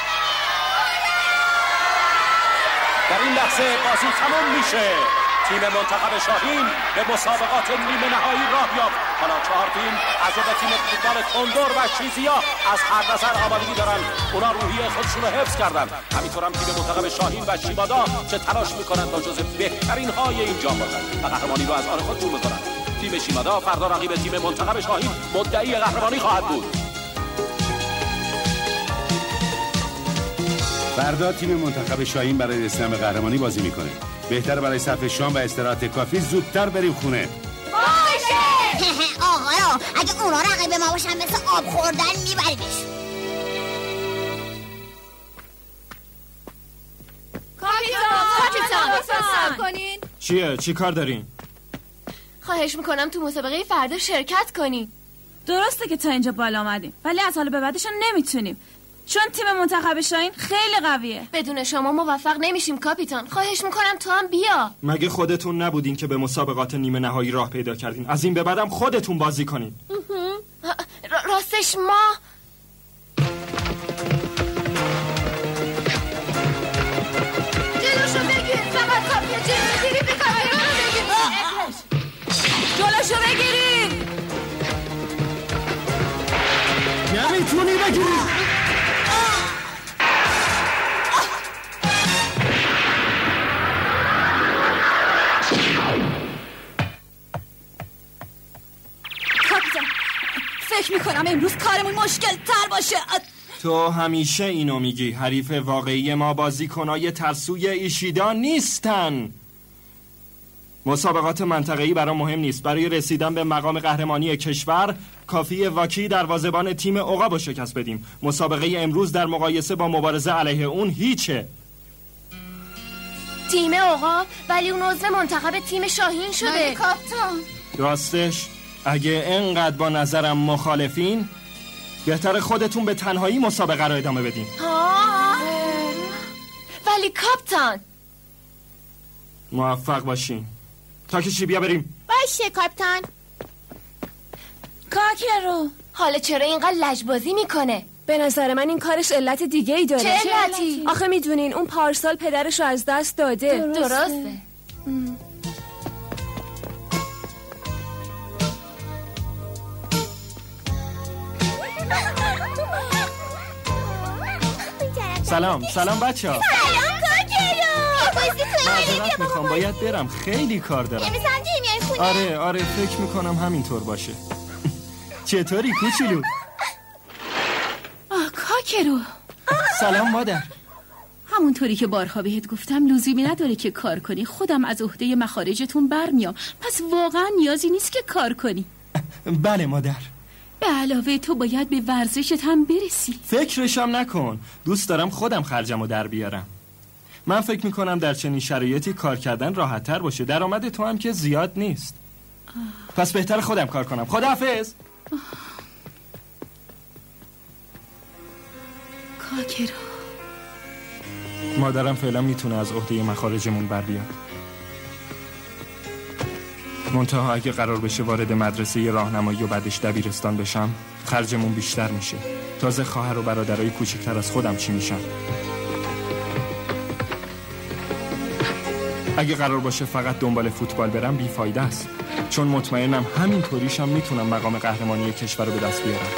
در این لحظه بازی تمام میشه. تیم منتخب شاهین به مسابقات نیمه نهایی راه یافت. حالا 4 تیم از جمله تیم فوتبال کندور و شیزیا از هر نظر آمادگی دارن. اونا روحیه خودشون رو حفظ کردن. همینطور هم تیم منتخب شاهین و شیبادا چه تلاش میکنن تا جزو بهترین های این جام باشن و قهرمانی رو از آن خود دور بکنن. تیم شیبادا فردا رقیب تیم منتخب شاهین مدعی قهرمانی خواهد بود. فردا تیم منتخب شاهین برای رسیدن به قهرمانی بازی میکنه. بهتره برای صرف شام و استراحت کافی زودتر بریم خونه. باشه. آقا اگه اونا رقیب ما باشن مثل آب خوردن میبریدش. کاپیتان کنین. چیه؟ چی کار دارین؟ خواهش میکنم تو مسابقه فردا شرکت کنین. درسته که تا اینجا بالا آمدیم ولی از حالا به بعدش نمیتونیم چون تیم منتخب شاهین خیلی قویه. بدون شما موفق نمیشیم کاپیتان. خواهش میکنم تو هم بیا. مگه خودتون نبودین که به مسابقات نیمه نهایی راه پیدا کردین؟ از این به بعدم خودتون بازی کنین. راستش ما جلوشو بگیر. فقط کافیه چه میگیری به کامرون رو بگیر. جلوشو بگیریم. نمیتونی بگیری. فکر میکنم امروز کارمون مشکل تر باشه. تو همیشه اینو میگی. حریف واقعی ما بازیکنای ترسوی ایشیدا نیستن. مسابقات منطقه‌ای برام مهم نیست. برای رسیدن به مقام قهرمانی کشور کافیه واکی دروازه‌بان تیم عقاب شکست بدیم. مسابقه امروز در مقایسه با مبارزه علیه اون هیچه. تیم عقاب ولی اون عضو منتخب تیم شاهین شده. کاپیتان راستش اگه انقدر با نظرم مخالفین بهتر خودتون به تنهایی مسابقه رو ادامه بدین. ولی کاپیتان موفق باشین. تاکشی بیا بریم. باشه کاپیتان. کاکرو حالا چرا اینقدر لجبازی میکنه؟ به نظر من این کارش علت دیگه ای داره. چه علتی؟ آخه میدونین اون پارسال پدرش رو از دست داده. درسته. سلام بچه ها. سلام کاکرو. معذرت میخوام باید برم خیلی کار دارم. نمی‌سنجی میای خونه؟ آره فکر میکنم همینطور باشه. چطوری کوچولو؟ کاکرو. سلام مادر. همونطوری که بارها بهت گفتم لزومی نداره که کار کنی. خودم از عهده مخارجتون برمیام. پس واقعا نیازی نیست که کار کنی. بله مادر. به علاوه تو باید به ورزشت هم برسی. فکرشم نکن. دوست دارم خودم خرجمو در بیارم. من فکر میکنم در چنین شرایطی کار کردن راحت تر باشه. درآمد تو هم که زیاد نیست. پس بهتر خودم کار کنم. خداحافظ. کاکرو. مادرم فعلا میتونه از عهده مخارجمون بر بیاد. منتها اگه قرار بشه وارد مدرسه راهنمایی و بعدش دبیرستان بشم خرجمون بیشتر میشه. تازه خواهر و برادرای کوچکتر از خودم چی میشن؟ اگه قرار باشه فقط دنبال فوتبال برم بیفایده است. چون مطمئنم همین طوریشم میتونم مقام قهرمانی کشور رو به دست بیارم.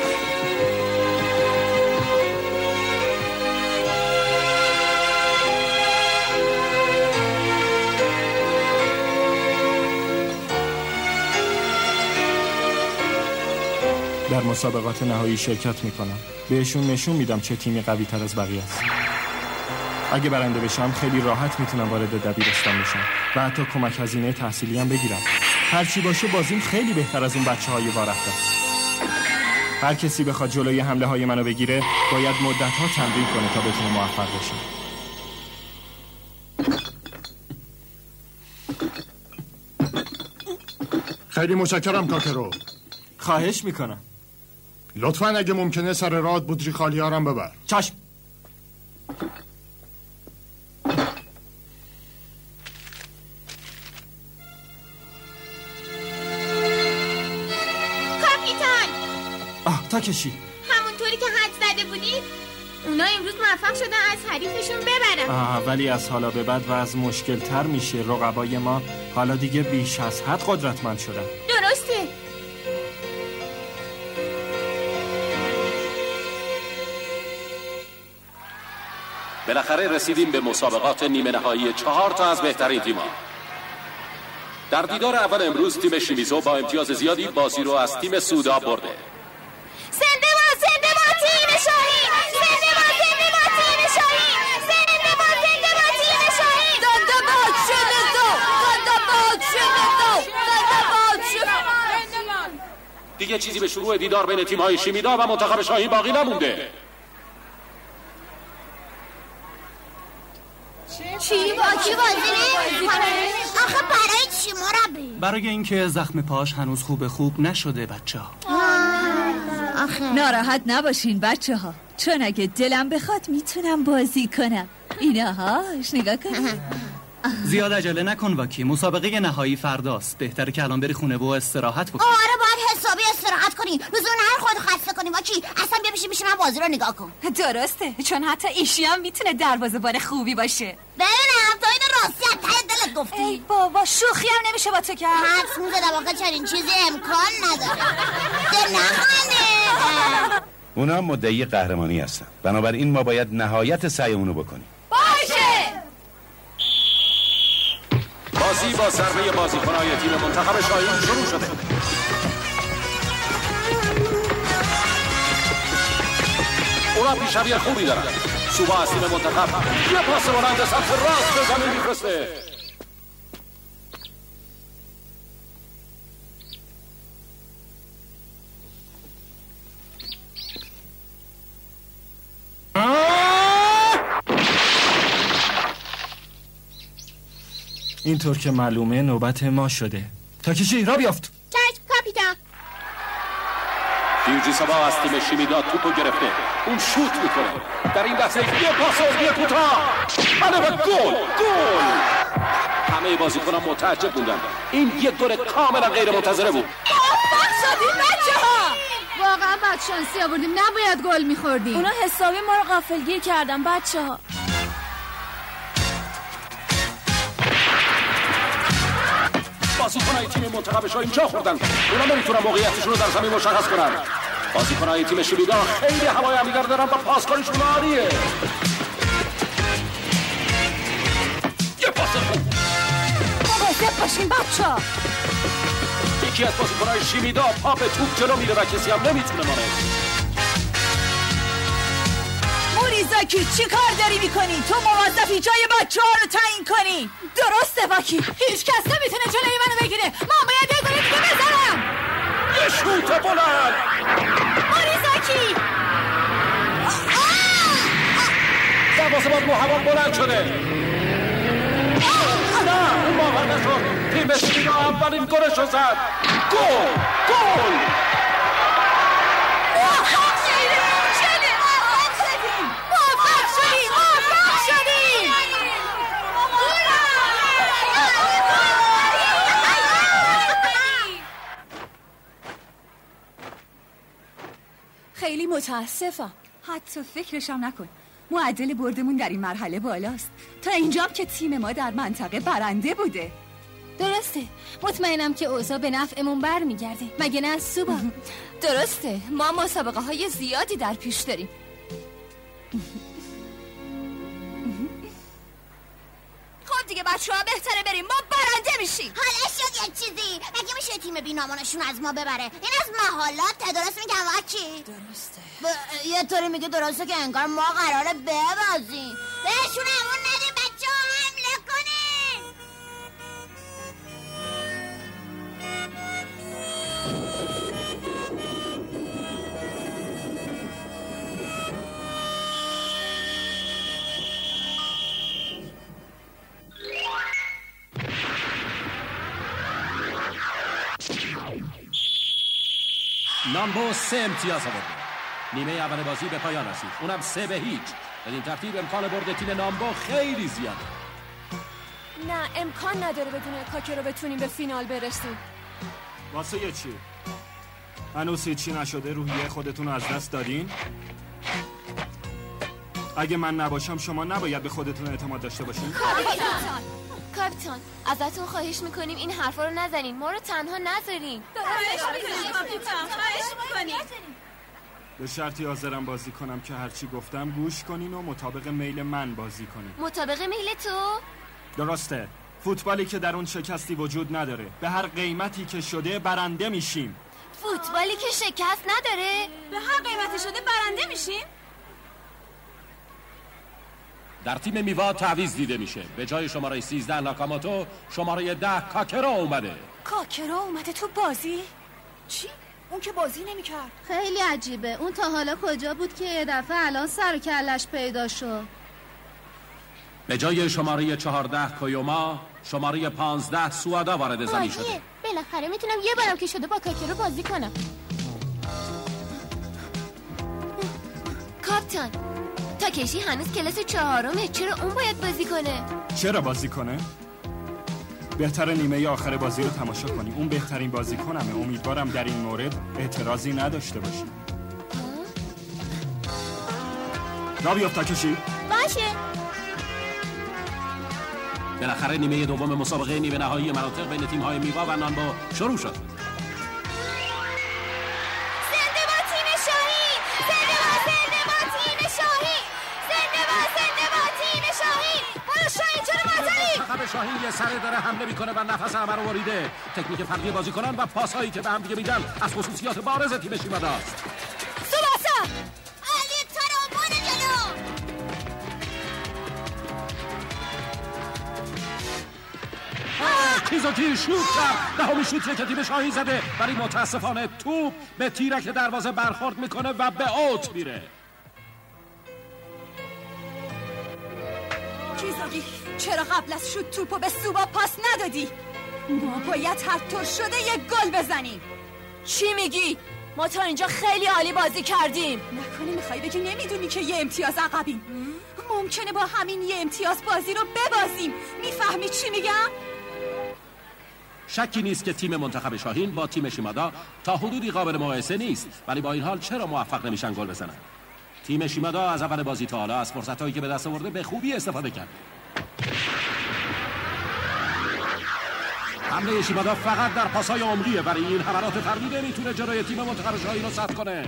در مسابقات نهایی شرکت میکنم. بهشون نشون میدم چه تیمی قوی تر از بقیه است. اگه برنده بشم خیلی راحت میتونم وارد دبیرستان بشم و حتی کمک هزینه تحصیلی هم بگیرم. هرچی باشه بازیم خیلی بهتر از اون بچه‌های وارفته است. هر کسی بخواد جلوی حمله های منو بگیره باید مدت‌ها تمرین کنه تا بتونه موفق بشه. خیلی متشکرم کاکرو. خواهش میکنم. لطفاً اگه ممکنه سر راه بودری خالی هارم ببر. چشم. تاکشی، همونطوری که حد زده بودی اونا امروز موفق شدن از حریفشون ببرن. ولی از حالا به بعد وضع مشکل تر میشه. رقبای ما حالا دیگه بیش از حد قدرتمند شدن. درسته. بالاخره رسیدیم به مسابقات نیمه نهایی 4 تا از بهترین تیم‌ها. در دیدار اول امروز تیم شیمیزو با امتیاز زیادی بازی رو از تیم سودا برده. زنده با تیم شاهین! زنده با تیم شاهین! زنده با تیم شاهین! زنده باد شیمیزو! زنده باد شیمیزو! زنده باد شیمیزو! دیگه چیزی به شروع دیدار بین تیم‌های شیمیدا و منتخب شاهین باقی نمونده. چی؟ با کی بازی نمی‌کنه؟ آخه برای چی مربی؟ برای اینکه زخم پاش هنوز خوب نشده بچه‌ها. ناراحت نباشین بچه‌ها، چون اگه دلم بخواد میتونم بازی کنم. ایناهاش نگاه کنید. زیاد عجله نکن واکی، مسابقه نهایی فرداست. بهتره که الان بری خونه و استراحت بکنی. آره باید حسابی استراحت کنی. لزوم هر خود خسته کنی واکی. اصلا بیا بشین من بازی رو نگاه کن. درسته، چون حتی ایشی هم میتونه دروازه‌بان خوبی باشه. ببینم تو اینو راستی از ته دلت گفتی. ای بابا شوخی هم نمیشه با تو کرد. حدس می‌زدم واقعا چنین چیزی امکان نداره. دل نخوانه. اونا مدعی قهرمانی هستن، بنابراین ما باید نهایت سعیمونو بکنیم. باشه. بازی با ضربه بازیکن‌های تیم منتخب شاهین شروع شده. اونا پیشروی خوبی دارن. سوبا از تیم منتخب یه پاس بلند سمت راست به زمین میفرسته. اینطور که معلومه نوبت ما شده. تاکشی را بیافت. چشم کاپیتان. فیوجیساوا از تیم شیمیدا توپو گرفته. اون شوت میکنه. در این لحظه یه پاس عرضی کوتاه. بله و گل. همه بازیکنان متعجب موندن. این یه گل کاملا غیر منتظره بود. موفق شدیم بچه‌ها. واقعا بدشانسی آوردیم، نباید گل می‌خوردیم. اونا حسابی ما رو غافلگیر کردن بچه‌ها. بازیکن‌های تیم منتخب شاهین جا خوردن. اونا نمیتونن موقعیتشون رو در زمین مشخص کنن. بازیکن‌های تیم شیمیدا خیلی هوای همدیگر دارن و پاسکاریشون عالیه. یه پاس خوب. مواظب باشین بچه‌ها. یکی از بازیکن‌های شیمیدا پا به توپ جلو میره و کسی هم نمیتونه مانع. موریزاکی چی کار داری میکنی؟ تو موظفی جای بچه‌ها رو تعیین کنی. درسته واکی. هیچ کس نمیتونه جلوی منو بگیره. من باید یه گل دیگه بزنم. یه شوت بلند. موریزاکی. دروازه‌بان رو هوا بلند شده. نه اون باور نشد. تیم شیمیدا اولین گلش رو زد. گل. خیلی متاسفم. حتی فکرشم نکن. معدل بردمون در این مرحله بالاست. تا اینجام که تیم ما در منطقه برنده بوده. درسته. مطمئنم که اوضاع به نفعمون برمیگرده. مگه نه سوبا؟ درسته. ما مسابقه های زیادی در پیش داریم. خب دیگه بچه‌ها بهتره بریم، ما برنده میشیم. حالا شد یک چیزی. مگه میشه تیم بی‌نامانشون از ما ببره؟ این از محالات. درست میگم واکی؟ درسته. یه طوری میگه درسته که انگار ما قراره ببازیم. بهشون امون ندیم بچه‌ها، حمله کنیم. نامبو 3 امتیاز آورده. نیمه اول بازی به پایان رسید، اونم 3-0. بدین ترتیب امکان برد تیم نامبو خیلی زیاده. نه امکان نداره بدون کاکرو بتونیم به فینال برسیم. واسه چی؟ هنوز هیچی نشده روحیه خودتون رو از دست دادین؟ اگه من نباشم شما نباید به خودتون اعتماد داشته باشین؟ کاپیتان ازتون خواهش میکنیم این حرفا رو نزنین، ما رو تنها نذارین. به شرطی حاضرم بازی کنم که هرچی گفتم گوش کنین و مطابق میل من بازی کنین. مطابق میل تو؟ درسته. فوتبالی که در اون شکستی وجود نداره، به هر قیمتی که شده برنده میشیم. فوتبالی که شکست نداره؟ به هر قیمتی شده برنده میشیم؟ در تیم میوا تعویض دیده میشه. به جای شماره 13 ناکاموتو شماره 10 کاکرو اومده. کاکرو اومده تو بازی؟ چی؟ اون که بازی نمیکرد. خیلی عجیبه. اون تا حالا کجا بود که یه دفعه الان سر و کلش پیدا شد؟ به جای شماره 14 کویوما شماره 15 سوادا وارد زمین شده. بالاخره میتونم یه بارم که شده با کاکرو بازی کنم. کاپیتان تاکشی هنوز کلاس 4، چرا اون باید بازی کنه؟ چرا بازی کنه؟ بهتره نیمه آخر بازی رو تماشا کنی. اون بهترین بازیکنمه. امیدوارم در این مورد اعتراضی نداشته باشی. را بیفت تاکشی. باشه. بالاخره نیمه دوم مسابقه نیمه نهایی مناطق بین تیم‌های میوا و نانبو شروع شد. زنده با تیم شاهین! زنده با تیم شاهین! زنده با تیم شاهین! برو شاهین، چرا معطلی؟ منتخب شاهین یه سره داره حمله میکنه و نفس همه رو بریده. تکنیک فردی بازیکنان و پاسهایی که به هم دیگه میدن از خصوصیات بارز تیم شیماداست. سوباسا! علی ترابون جلو! کیزوکی شوت کرد. دهمین شوتیه که تیم شاهین زده، ولی متاسفانه توپ به تیرک دروازه برخورد میکنه و به اوت میره. کیزوکی چرا قبل از شوت توپو به سوبا پاس ندادی؟ ما باید هر طور شده یک گل بزنیم. چی میگی؟ ما تا اینجا خیلی عالی بازی کردیم. نکنی میخوای بگی نمیدونی که یه امتیاز عقبیم؟ ممکنه با همین یه امتیاز بازی رو ببازیم. میفهمی چی میگم؟ شکی نیست که تیم منتخب شاهین با تیم شیمادا تا حدودی قابل مقایسه نیست، ولی با این حال چرا موفق نمیشن گل بزنن؟ تیم شیمادا از اول بازی تا حالا از فرصتایی که به دست آورده به خوبی استفاده کرد. حمله شیمادا فقط در پاس‌های عمقیه، ولی این حملات فردی نمیتونه جلوی تیم منتخب شاهین رو سد کنه.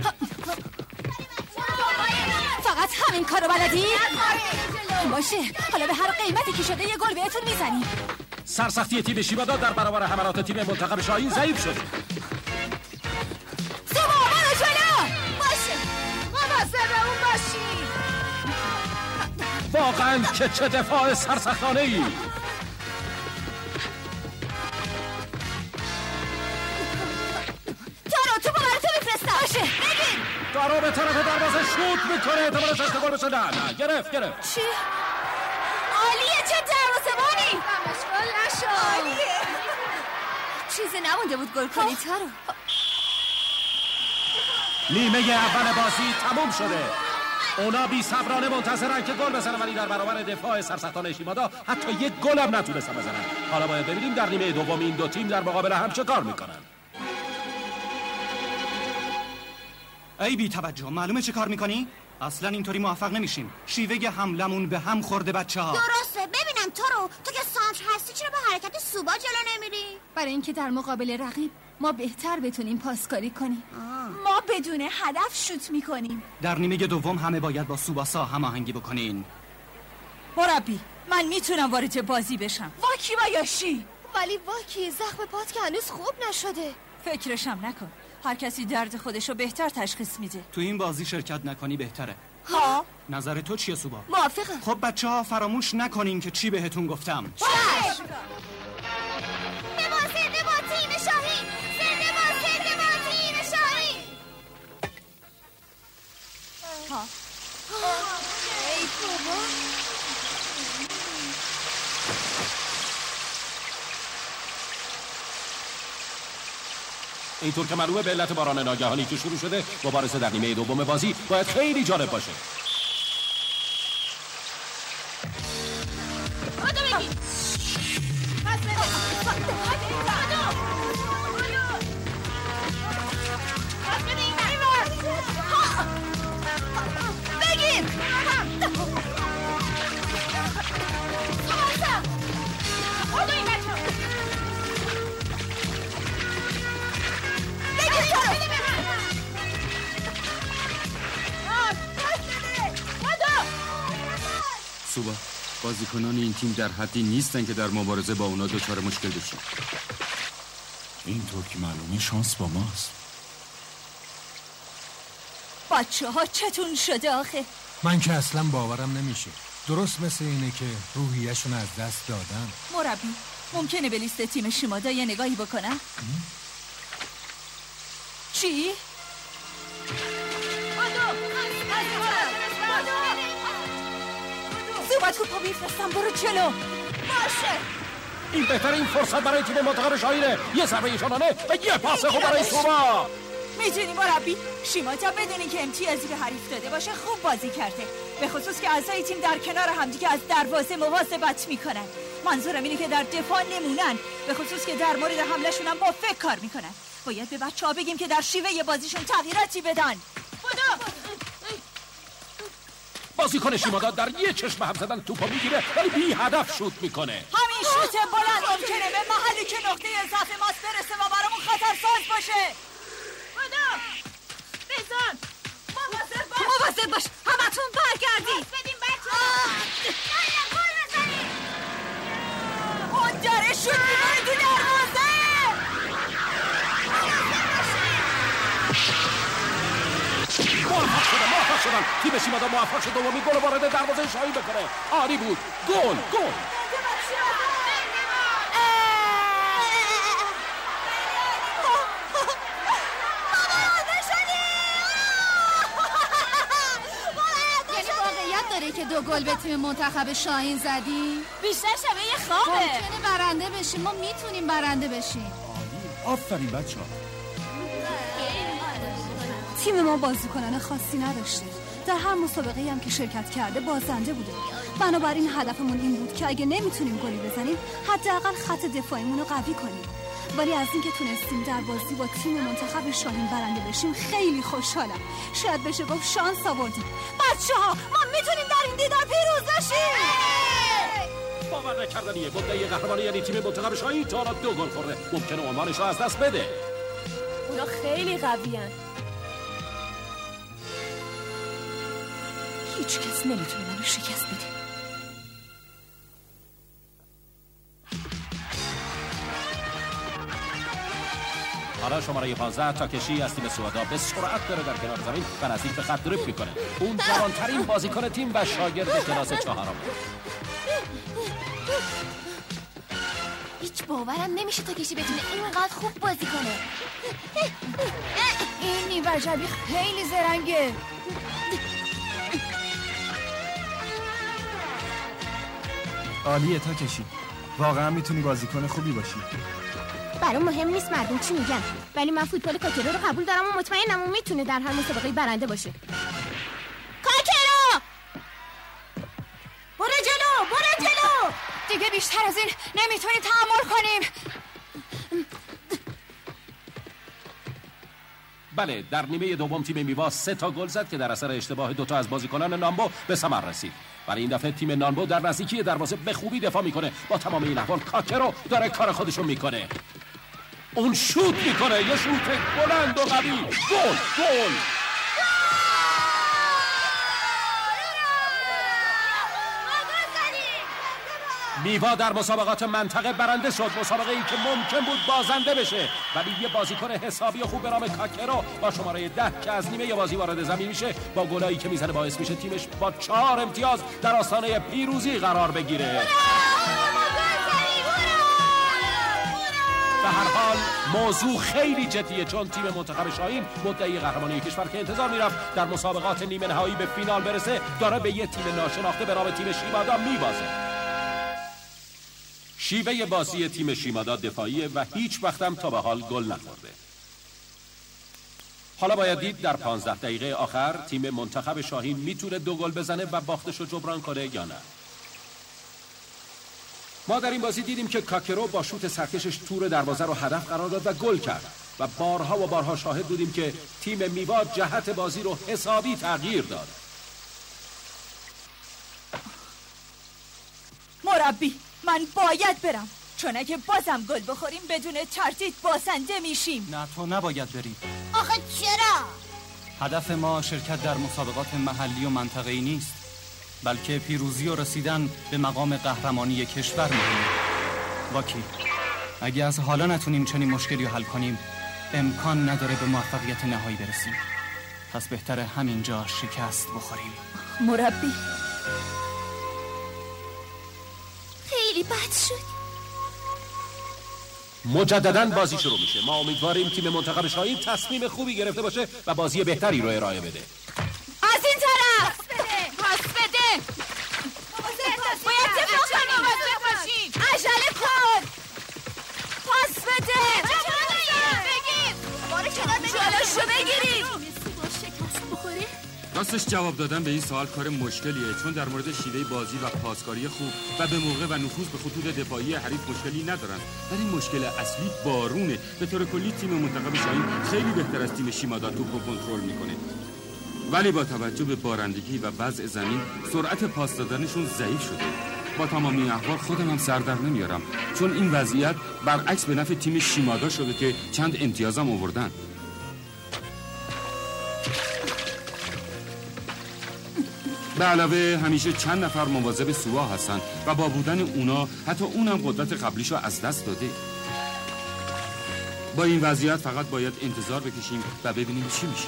فقط همین کارو بلدی؟ باشه، حالا به هر قیمتی که شده یه گل بهتون میزنیم. سرسختی تیم شیمادا در برابر حملات تیم منتخب شاهین ضعیف شده. سوبا برو جلو! باشه، مواظب اون باشی. واقعا که چه دفاع سرسختانه‌ای. تو برای تو بفرستم. باشه بگین. دارو به طرف دروازه شوت میکنه، احتمالش هست گل بشه. نه گرفت. چی؟ عالیه، چه دروازه‌بانی. گل نشد. عالیه. چیزی نمونده بود گل کنی تارو. نیمه اول بازی تموم شده. اونا بی صبرانه منتظرن که گل بزنن، ولی در برابر دفاع سرسختانه شیمادا حتی یک گل هم نتونستن بزنن. حالا باید ببینیم در نیمه دوم این دو تیم در مقابل هم چه کار میکنن. ای بی توجه، معلومه چه کار میکنی؟ اصلا اینطوری موفق نمیشیم. شیوه حملمون به هم خورده بچه‌ها. درسته. ببینم تو که سانتر هستی چرا به حرکت سوبا جلو نمیری؟ برای اینکه در مقابل رقیب ما بهتر بتونیم پاسکاری کنیم. ما بدون هدف شوت میکنیم. در نیمه دوم همه باید با سوباسا هماهنگی بکنین. مربی، من میتونم وارد بازی بشم. واکی بایاشی. ولی واکی زخم پات که هنوز خوب نشده. فکرشم نکن. هر کسی درد خودشو بهتر تشخیص میده. تو این بازی شرکت نکنی بهتره. ها؟ نظر تو چیه سوبا؟ موافقم. خب بچه‌ها فراموش نکنین که چی بهتون گفتم. زنده با تیم شاهین! زنده با تیم شاهین! ها. ای بابا. اینطور که معلومه به علت باران ناگهانی که شروع شده، مبارزه در نیمه دوم بازی باید خیلی جالب باشه. سوبا، بازیکنان این تیم در حدی نیستن که در مبارزه با اونا دچار مشکل بشیم. اینطور که معلومه شانس با ماست. بچه ها چتون شده آخه؟ من که اصلا باورم نمیشه. درست مثل اینه که روحیه‌شون از دست دادن. مربی ممکنه به لیست تیم شیمادا یه نگاهی بکنم؟ چی؟ زوبا توپو میفرستم، برو جلو. باشه. این بهترین فرصت برای تیم منتخب شاهینه. یه ضربه شانانه و یه پاس خوب برای سوبا. میدونی مربی، شیمادا بدونی که امتیازی به حریف داده باشه خوب بازی کرده، به خصوص که اعضای تیم در کنار همدیگه از دروازه مواظبت میکنن. منظورم اینه که در دفاع نمونن، به خصوص که در مورد حملهشون هم با فکر کار میکنن. باید به بچه‌ها بگیم که در شیوه بازیشون تغییراتی بدن. بازیکن شیمادا در یه چشم هم زدن توپو میگیره ولی بی هدف شوت میکنه. همین شوت بلند ممکنه به محلی که نقطه ضعف ماست برسه و برامون خطرساز باشه. بزن مواظب باش، همتون برگردید. بدیم بچه‌ها. گل بزنید. اون داره شوت می‌کنه تو دروازه. موفق شدن. تیم شیمادا موفق شد دومین گل وارد دروازه شاهین بکنه. عالی بود. گل. داره که 2 گل به تیم منتخب شاهین زدیم؟ بیشتر شبیه خوابه. ممکنه برنده بشیم، ما میتونیم برنده بشیم. آفرین بچه‌ها. تیم ما بازیکنان خاصی نداشته، در هر مسابقه‌ای هم که شرکت کرده بازنده بوده. بنابراین هدفمون این بود که اگه نمیتونیم گلی بزنیم حداقل خط دفاعیمون رو قوی کنیم. ولی از اینکه تونستیم در بازی با تیم منتخب شاهین برنده بشیم خیلی خوشحالم. شاید بشه گفت شانس آوردیم. بچه‌ها ما میتونیم در این دیدار پیروز بشیم. باور نکردنیه. مدعی قهرمانی یعنی تیم منتخب شاهین تا حالا 2 گل خورده. ممکنه عنوانش رو از دست بده. اونا خیلی قوی‌ان. هیچ کس نمیتونه منو شکست بده. حالا شماره 15 تاکشی از تیم سوادا به سرعت داره در کنار زمین و نزدیک به خط دریبل میکنه. اون جوانترین بازیکن تیم و شاگرد کلاس 4. هیچ باورم نمیشه تاکشی بتونه اینقدر خوب بازی کنه. این نیوجبی خیلی زرنگه. عالیه تاکشی، واقعا میتونی بازیکن خوبی باشی. برام مهم نیست مردم چی میگن، ولی من فوتبال کاکرو رو قبول دارم و مطمئنم اون میتونه در هر مسابقه برنده باشه. کاکرو! برو جلو! دیگه بیشتر از این نمیتونیم تحمل کنیم. بله، در نیمه دوم تیم میوا 3 گل زد که در اثر اشتباه 2 از بازیکنان نامبو به ثمر رسید. ولی این دفعه تیم نامبو در نزدیکی دروازه به خوبی دفاع میکنه. با تمام این احوال کاکرو داره کار خودشو میکنه. اون شوت میکنه، یه شوت بلند و قوی. گل! میوا در مسابقات منطقه برنده شد. مسابقه ای که ممکن بود بازنده بشه، ولی یه بازیکن حسابی خوب به نام کاکرو با شماره 10 که از نیمه بازی وارد زمین میشه، با گلایی که میزنه باعث میشه تیمش با 4 امتیاز در آستانه پیروزی قرار بگیره. به هر حال موضوع خیلی جدیه، چون تیم منتخب شاهین مدعی قهرمانی کشور که انتظار میرفت در مسابقات نیمه نهایی به فینال برسه، داره به یه تیم ناشناخته به نام تیم شیمادا میبازه. شیوه بازی تیم شیمادا دفاعیه و هیچ وقت هم تا به حال گل نخورده. حالا باید دید در 15 دقیقه آخر تیم منتخب شاهین میتونه 2 گل بزنه و باختش رو جبران کنه یا نه. ما در این بازی دیدیم که کاکرو با شوت سرکشش تور دروازه رو هدف قرار داد و گل کرد و بارها و بارها شاهد بودیم که تیم میواد جهت بازی رو حسابی تغییر داد. مربی، من باید برم، چون اگه بازم گل بخوریم بدون تردید بازنده میشیم. نه تو نباید بری. آخه چرا؟ هدف ما شرکت در مسابقات محلی و منطقه‌ای نیست، بلکه پیروزی و رسیدن به مقام قهرمانی کشور مهمه. واکی، اگه از حالا نتونیم چنین مشکلی رو حل کنیم امکان نداره به موفقیت نهایی برسیم. پس بهتره همینجا شکست بخوریم. مربی، خیلی بد شد. مجدداً بازی شروع میشه. ما امیدواریم تیم منتخب شاهین تصمیم خوبی گرفته باشه و بازی بهتری رو ارائه بده. از این طرف پاس بده. باید دفاع باشین. عجله کن. پاس بده. جلوشو بگیرید. شکست بخوره؟ راستش جواب دادن به این سوال کار مشکلیه، چون در مورد شیوه بازی و پاسکاری خوب و به موقع و نفوذ به خطوط دفاعی حریف مشکلی ندارن. ولی مشکل اصلی بارونه. به طور کلی تیم منتخب شاهین خیلی بهتر از تیم شیمادا توپ رو کنترل میکنه، ولی با توجه به بارندگی و وضع زمین سرعت پاس دادنشون ضعیف شده. با تمامی احوال خودم هم سر در نمیارم، چون این وضعیت برعکس به نفع تیم شیمادا شده که چند امتیازم آوردن. به علاوه همیشه چند نفر مواظب سووا هستن و با بودن اونا حتی اونم قدرت قبلیشو از دست داده. با این وضعیت فقط باید انتظار بکشیم و ببینیم چی میشه.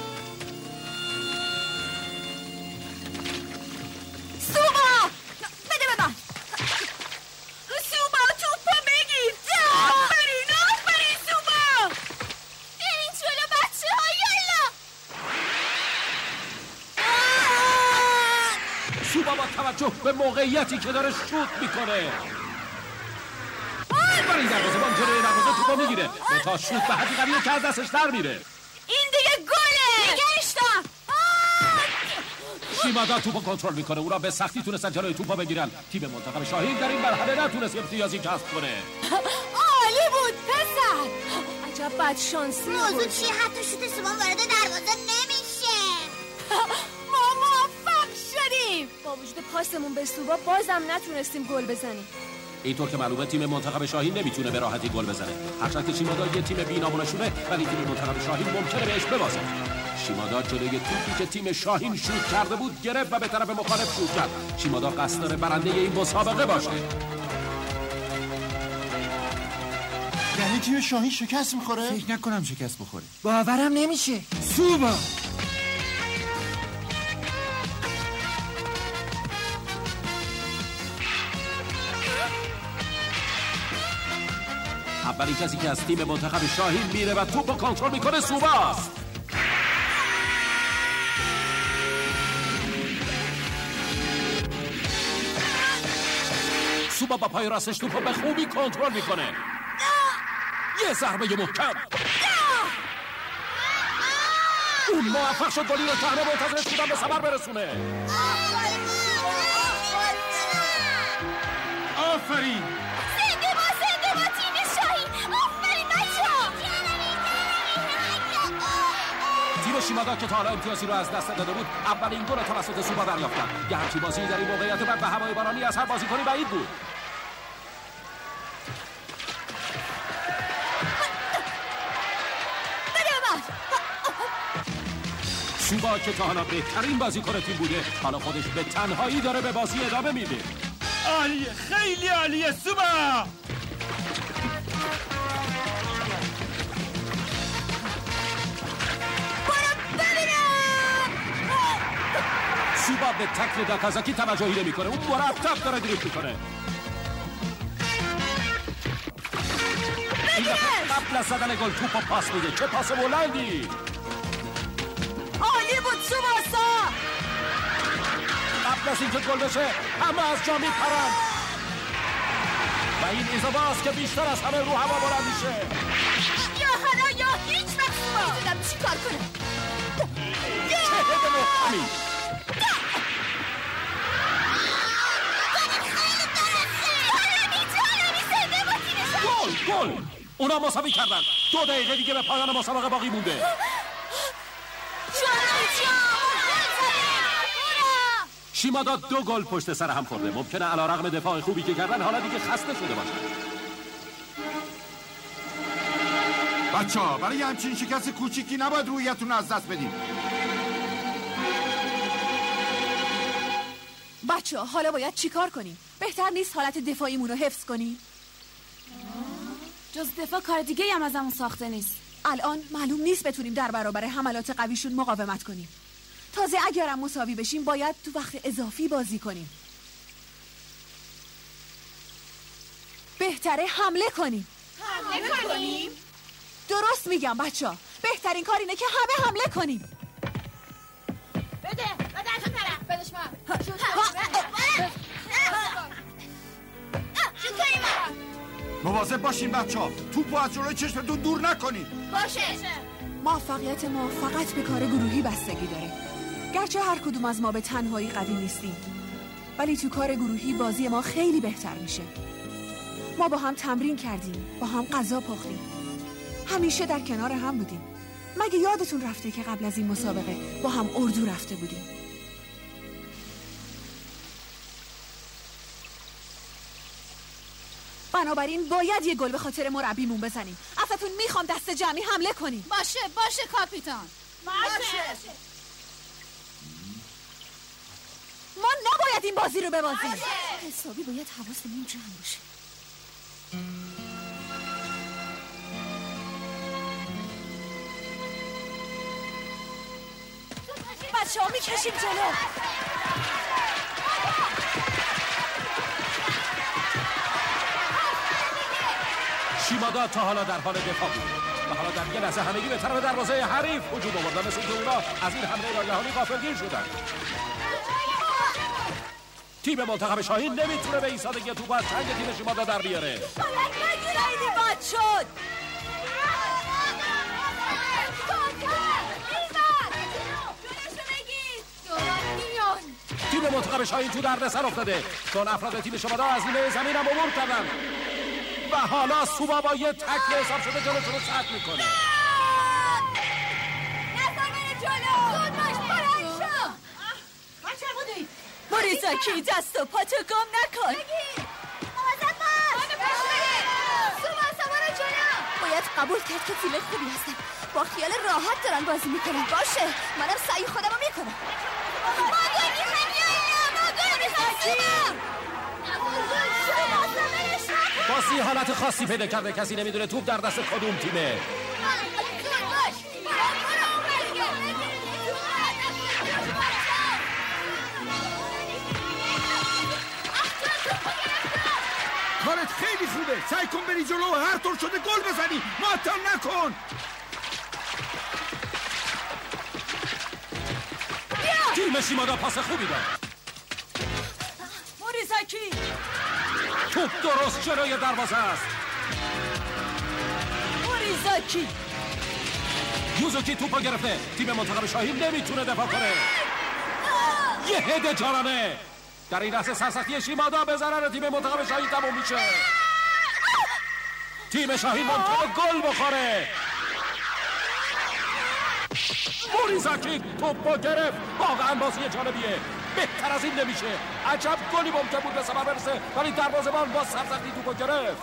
سوما بده به من. سوما توپو بگیر. آفرین سوما. برین جلو بچه ها، یالا. سوما با توجه به موقعیتی که داره شوت میکنه برای دروازه بان جلوی دروازه توپو میگیره. تا شوت به حدی قویه که از دستش در میره. این دیگه گله. نگهش دار. شیمادا توپو کنترل میکنه. اونا به سختی تونستن جلوی توپو بگیرن. تیم منتخب شاهین در این مرحله نتونست امتیازی کسب کنه. عالی بود پسر. عجب بد شانسی موضوع چیه؟ حتی شوت سوما وارد دروازه نمیشه. ما موفق شدیم. با وجود پاسمون به سوبا بازم نتونستیم گل بزنیم. اینطور که معلومه تیم منتخب شاهین نمیتونه به راحتی گل بزنه. هرچند که شیمادا یه تیم بی‌نامونشونه، ولی تیم منتخب شاهین ممکنه بهش ببازه. شیمادا جلوی توپی که تیم شاهین شوت کرده بود گرفت و به طرف مخالف شوت کرد. شیمادا قصد داره برنده این مسابقه باشه. یعنی تیم شاهین شکست میخوره؟ فکر نکنم شکست بخوره. باورم نمیشه. سوبا اولین کسی که از تیم منتخب شاهین میره و توپ رو کنترل میکنه سوباست. سوبا با پای راستش توپ رو به خوبی کنترل میکنه. یه ضربه محکم. اون موفق شد گلی رو که همه منتظرش بودن به ثمر برسونه. آفرین. زنده با تیم شاهین. آفرین بچه‌ها. تیم شیمادا که تا حالا امتیازی رو از دست داده بود اولین گل توسط سوبا دریافتن. یه همچین بازی در این موقعیت بعد به هوای بارانی از هر بازیکنی بعید بود. سوبا که تا حالا بهترین بازیکن تیم بوده حالا خودش به تنهایی داره به بازی ادامه میده. عالیه، خیلی عالیه سوبا. سوبا به تکل داکازاکی توجهی نمی‌کنه. اون مرتب داره دریبل می‌کنه. این دفعه قبل از زدن گل توپو پاس میده. چه پاس بلندی! عالی بود سوباسا. قبل از اینکه گل بشه همه از جا میپرن و این ایزاباس که بیشتر از همه رو هوا بلند میشه. یا خدا یا هیچ وقت میدونم چی کار کنم. چه هده محکمی. گل اونا مساوی کردن. 2 دقیقه دیگه به پایان مسابقه باقی مونده. شیمادا 2 گل پشت سر هم خورده. ممکنه علیرغم دفاع خوبی که کردن حالا دیگه خسته شده باشن. بچه‌ها برای همچین شکست کوچیکی نباید رویتون از دست بدیم. بچه‌ها حالا باید چیکار کنیم؟ بهتر نیست حالت دفاعیمون رو حفظ کنیم؟ جز دفاع کار دیگه هم ازمون ساخته نیست. الان معلوم نیست بتونیم در برابر حملات قویشون مقاومت کنیم. تازه اگرم مساوی بشیم باید تو وقت اضافی بازی کنیم. بهتره حمله کنیم. حمله کنیم؟ درست میگم بچه‌ها. بهترین کار اینه که همه حمله کنیم. بده تو طرف. بدش من. مواظب باشین بچه‌ها. توپو از جلوی چشمتون دور نکنین. باشه. موفقیت ما فقط به کار گروهی بستگی داره. گرچه هر کدوم از ما به تنهایی قوی نیستیم، ولی تو کار گروهی بازی ما خیلی بهتر میشه. ما با هم تمرین کردیم، با هم غذا پختیم، همیشه در کنار هم بودیم. مگه یادتون رفته که قبل از این مسابقه با هم اردو رفته بودیم؟ بنابراین باید یه گل به خاطر مربیمون بزنیم. ازتون میخوام دست جمعی حمله کنیم. باشه کاپیتان. باشه. ما نباید این بازی رو ببازیم. حسابی باید حواسمون جمع باشه. بچه‌ها میکشیم جلو. شیمادا تا حالا در حال دفاع بود و حالا در یه لحظه همگی به طرف دروازه حریف هجوم آوردن، مثل اینکه اونا از این حمله ناگهانی غافلگیر شدن. تیم منتخب شاهین نمیتونه به این سادگی توپ از چنگ تیم شیمادا در بیاره. خیلی بد شد. تیم منتخب شاهین تو دردسر افتاده چون افراد تیم شیمادا از نیمه زمین هم عبور کردن و حالا سوبا با یه تکل حساب شده جلوشون رو سد میکنه. موریزاکی دست و پاتو گم نکن. باید قبول کرد که تیم خوبی هستن. با خیال راحت دارن بازی میکنن. باشه منم سعی خودمو میکنم. بازی حالت خاصی پیدا کرده. کسی نمیدونه توپ در دست کدوم تیمه. کارت خیلی خوبه. سعی کن بری جلو و هر طور شده گل بزنی. معطل نکن. تیم شیمادا پاس خوبی داد. موریزاکی توپ درست جلوی دروازه است. موریزاکی یوزوکی توپو گرفته. تیم منتخب شاهین نمیتونه دفاع کنه. یه هده جانانه. در این لحظه سرسختی شیمادا به ضرر تیم منتخب شاهین تموم میشه. تیم شاهین ممکنه گل بخوره. موریزاکی توپو گرفت. واقعا بازی جالبیه. بهتر از این نمیشه. عجب گلی ممکن بود به ثمر برسه ولی دروازه‌بان با سرسختی توپو گرفت.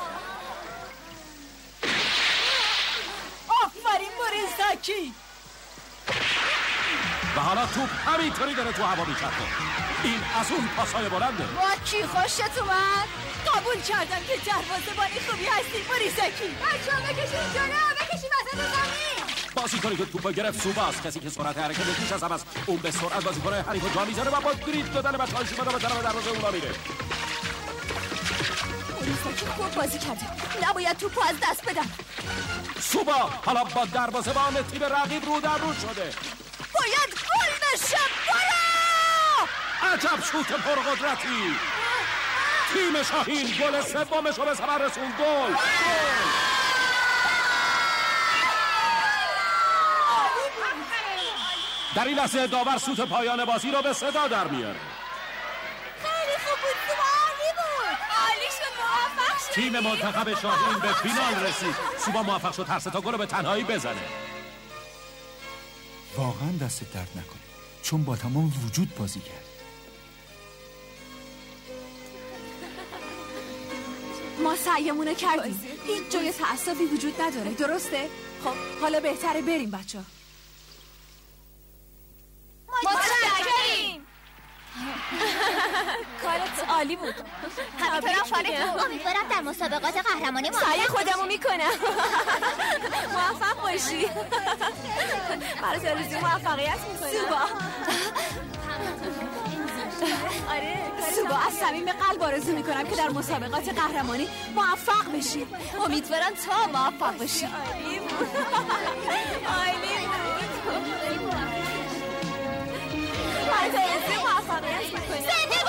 آفرین موریزاکی. و حالا توپ همینطوری داره تو هوا میچرخه. این از اون پاسای بلنده. با کی خوشت اومد؟ قبول کردم که دروازه‌بانی خوبی هستی موریزاکی. بچه‌ها بکشین جلو. بکشین وسط زمین. بازیکنی که توپو گرفت سوباست. کسی که سرعت حرکت بیش از هم است. اون به سرعت بازیکن حریفو جا میذاره و با دریبل دادن بچه‌های شیمادا به طرف دروازه اونا میره. موریزاکی خوب بازی کرده. نباید توپو از دست بدم. سوبا حالا با دروازه‌بان تیم رقیب رو در رو شده. باید گل بشه. برو! عجب شوت پرقدرتی. تیم شاهین گل سومش رو به ثمر رسوند. گل. در این لحظه داور سوت پایان بازی رو به صدا در میاره. خیلی خوب بود، سوبا عالی بود. عالی شد، موفق شد. تیم منتخب شاهین به فینال رسید. سوبا موفق شد هر سه تا گل رو به تنهایی بزنه. واقعا دست درد نکنه، چون با تمام وجود بازی کرد. ما سعیمونو کردیم. هیچ جای تعصبی وجود نداره، درسته؟ خب حالا بهتره بریم بچه‌ها. متشکریم. کارت عالی بود. امیدوارم در مسابقات قهرمانی سعی خودمو میکنم. موفق باشی. برای آرزوی موفقیت میکنم. سوبا سوبا از صمیم قلب آرزو میکنم که در مسابقات قهرمانی موفق بشی. امیدوارم تا موفق بشی. عالی بود. عالی بود. برای آرزوی موفقیت میکنم.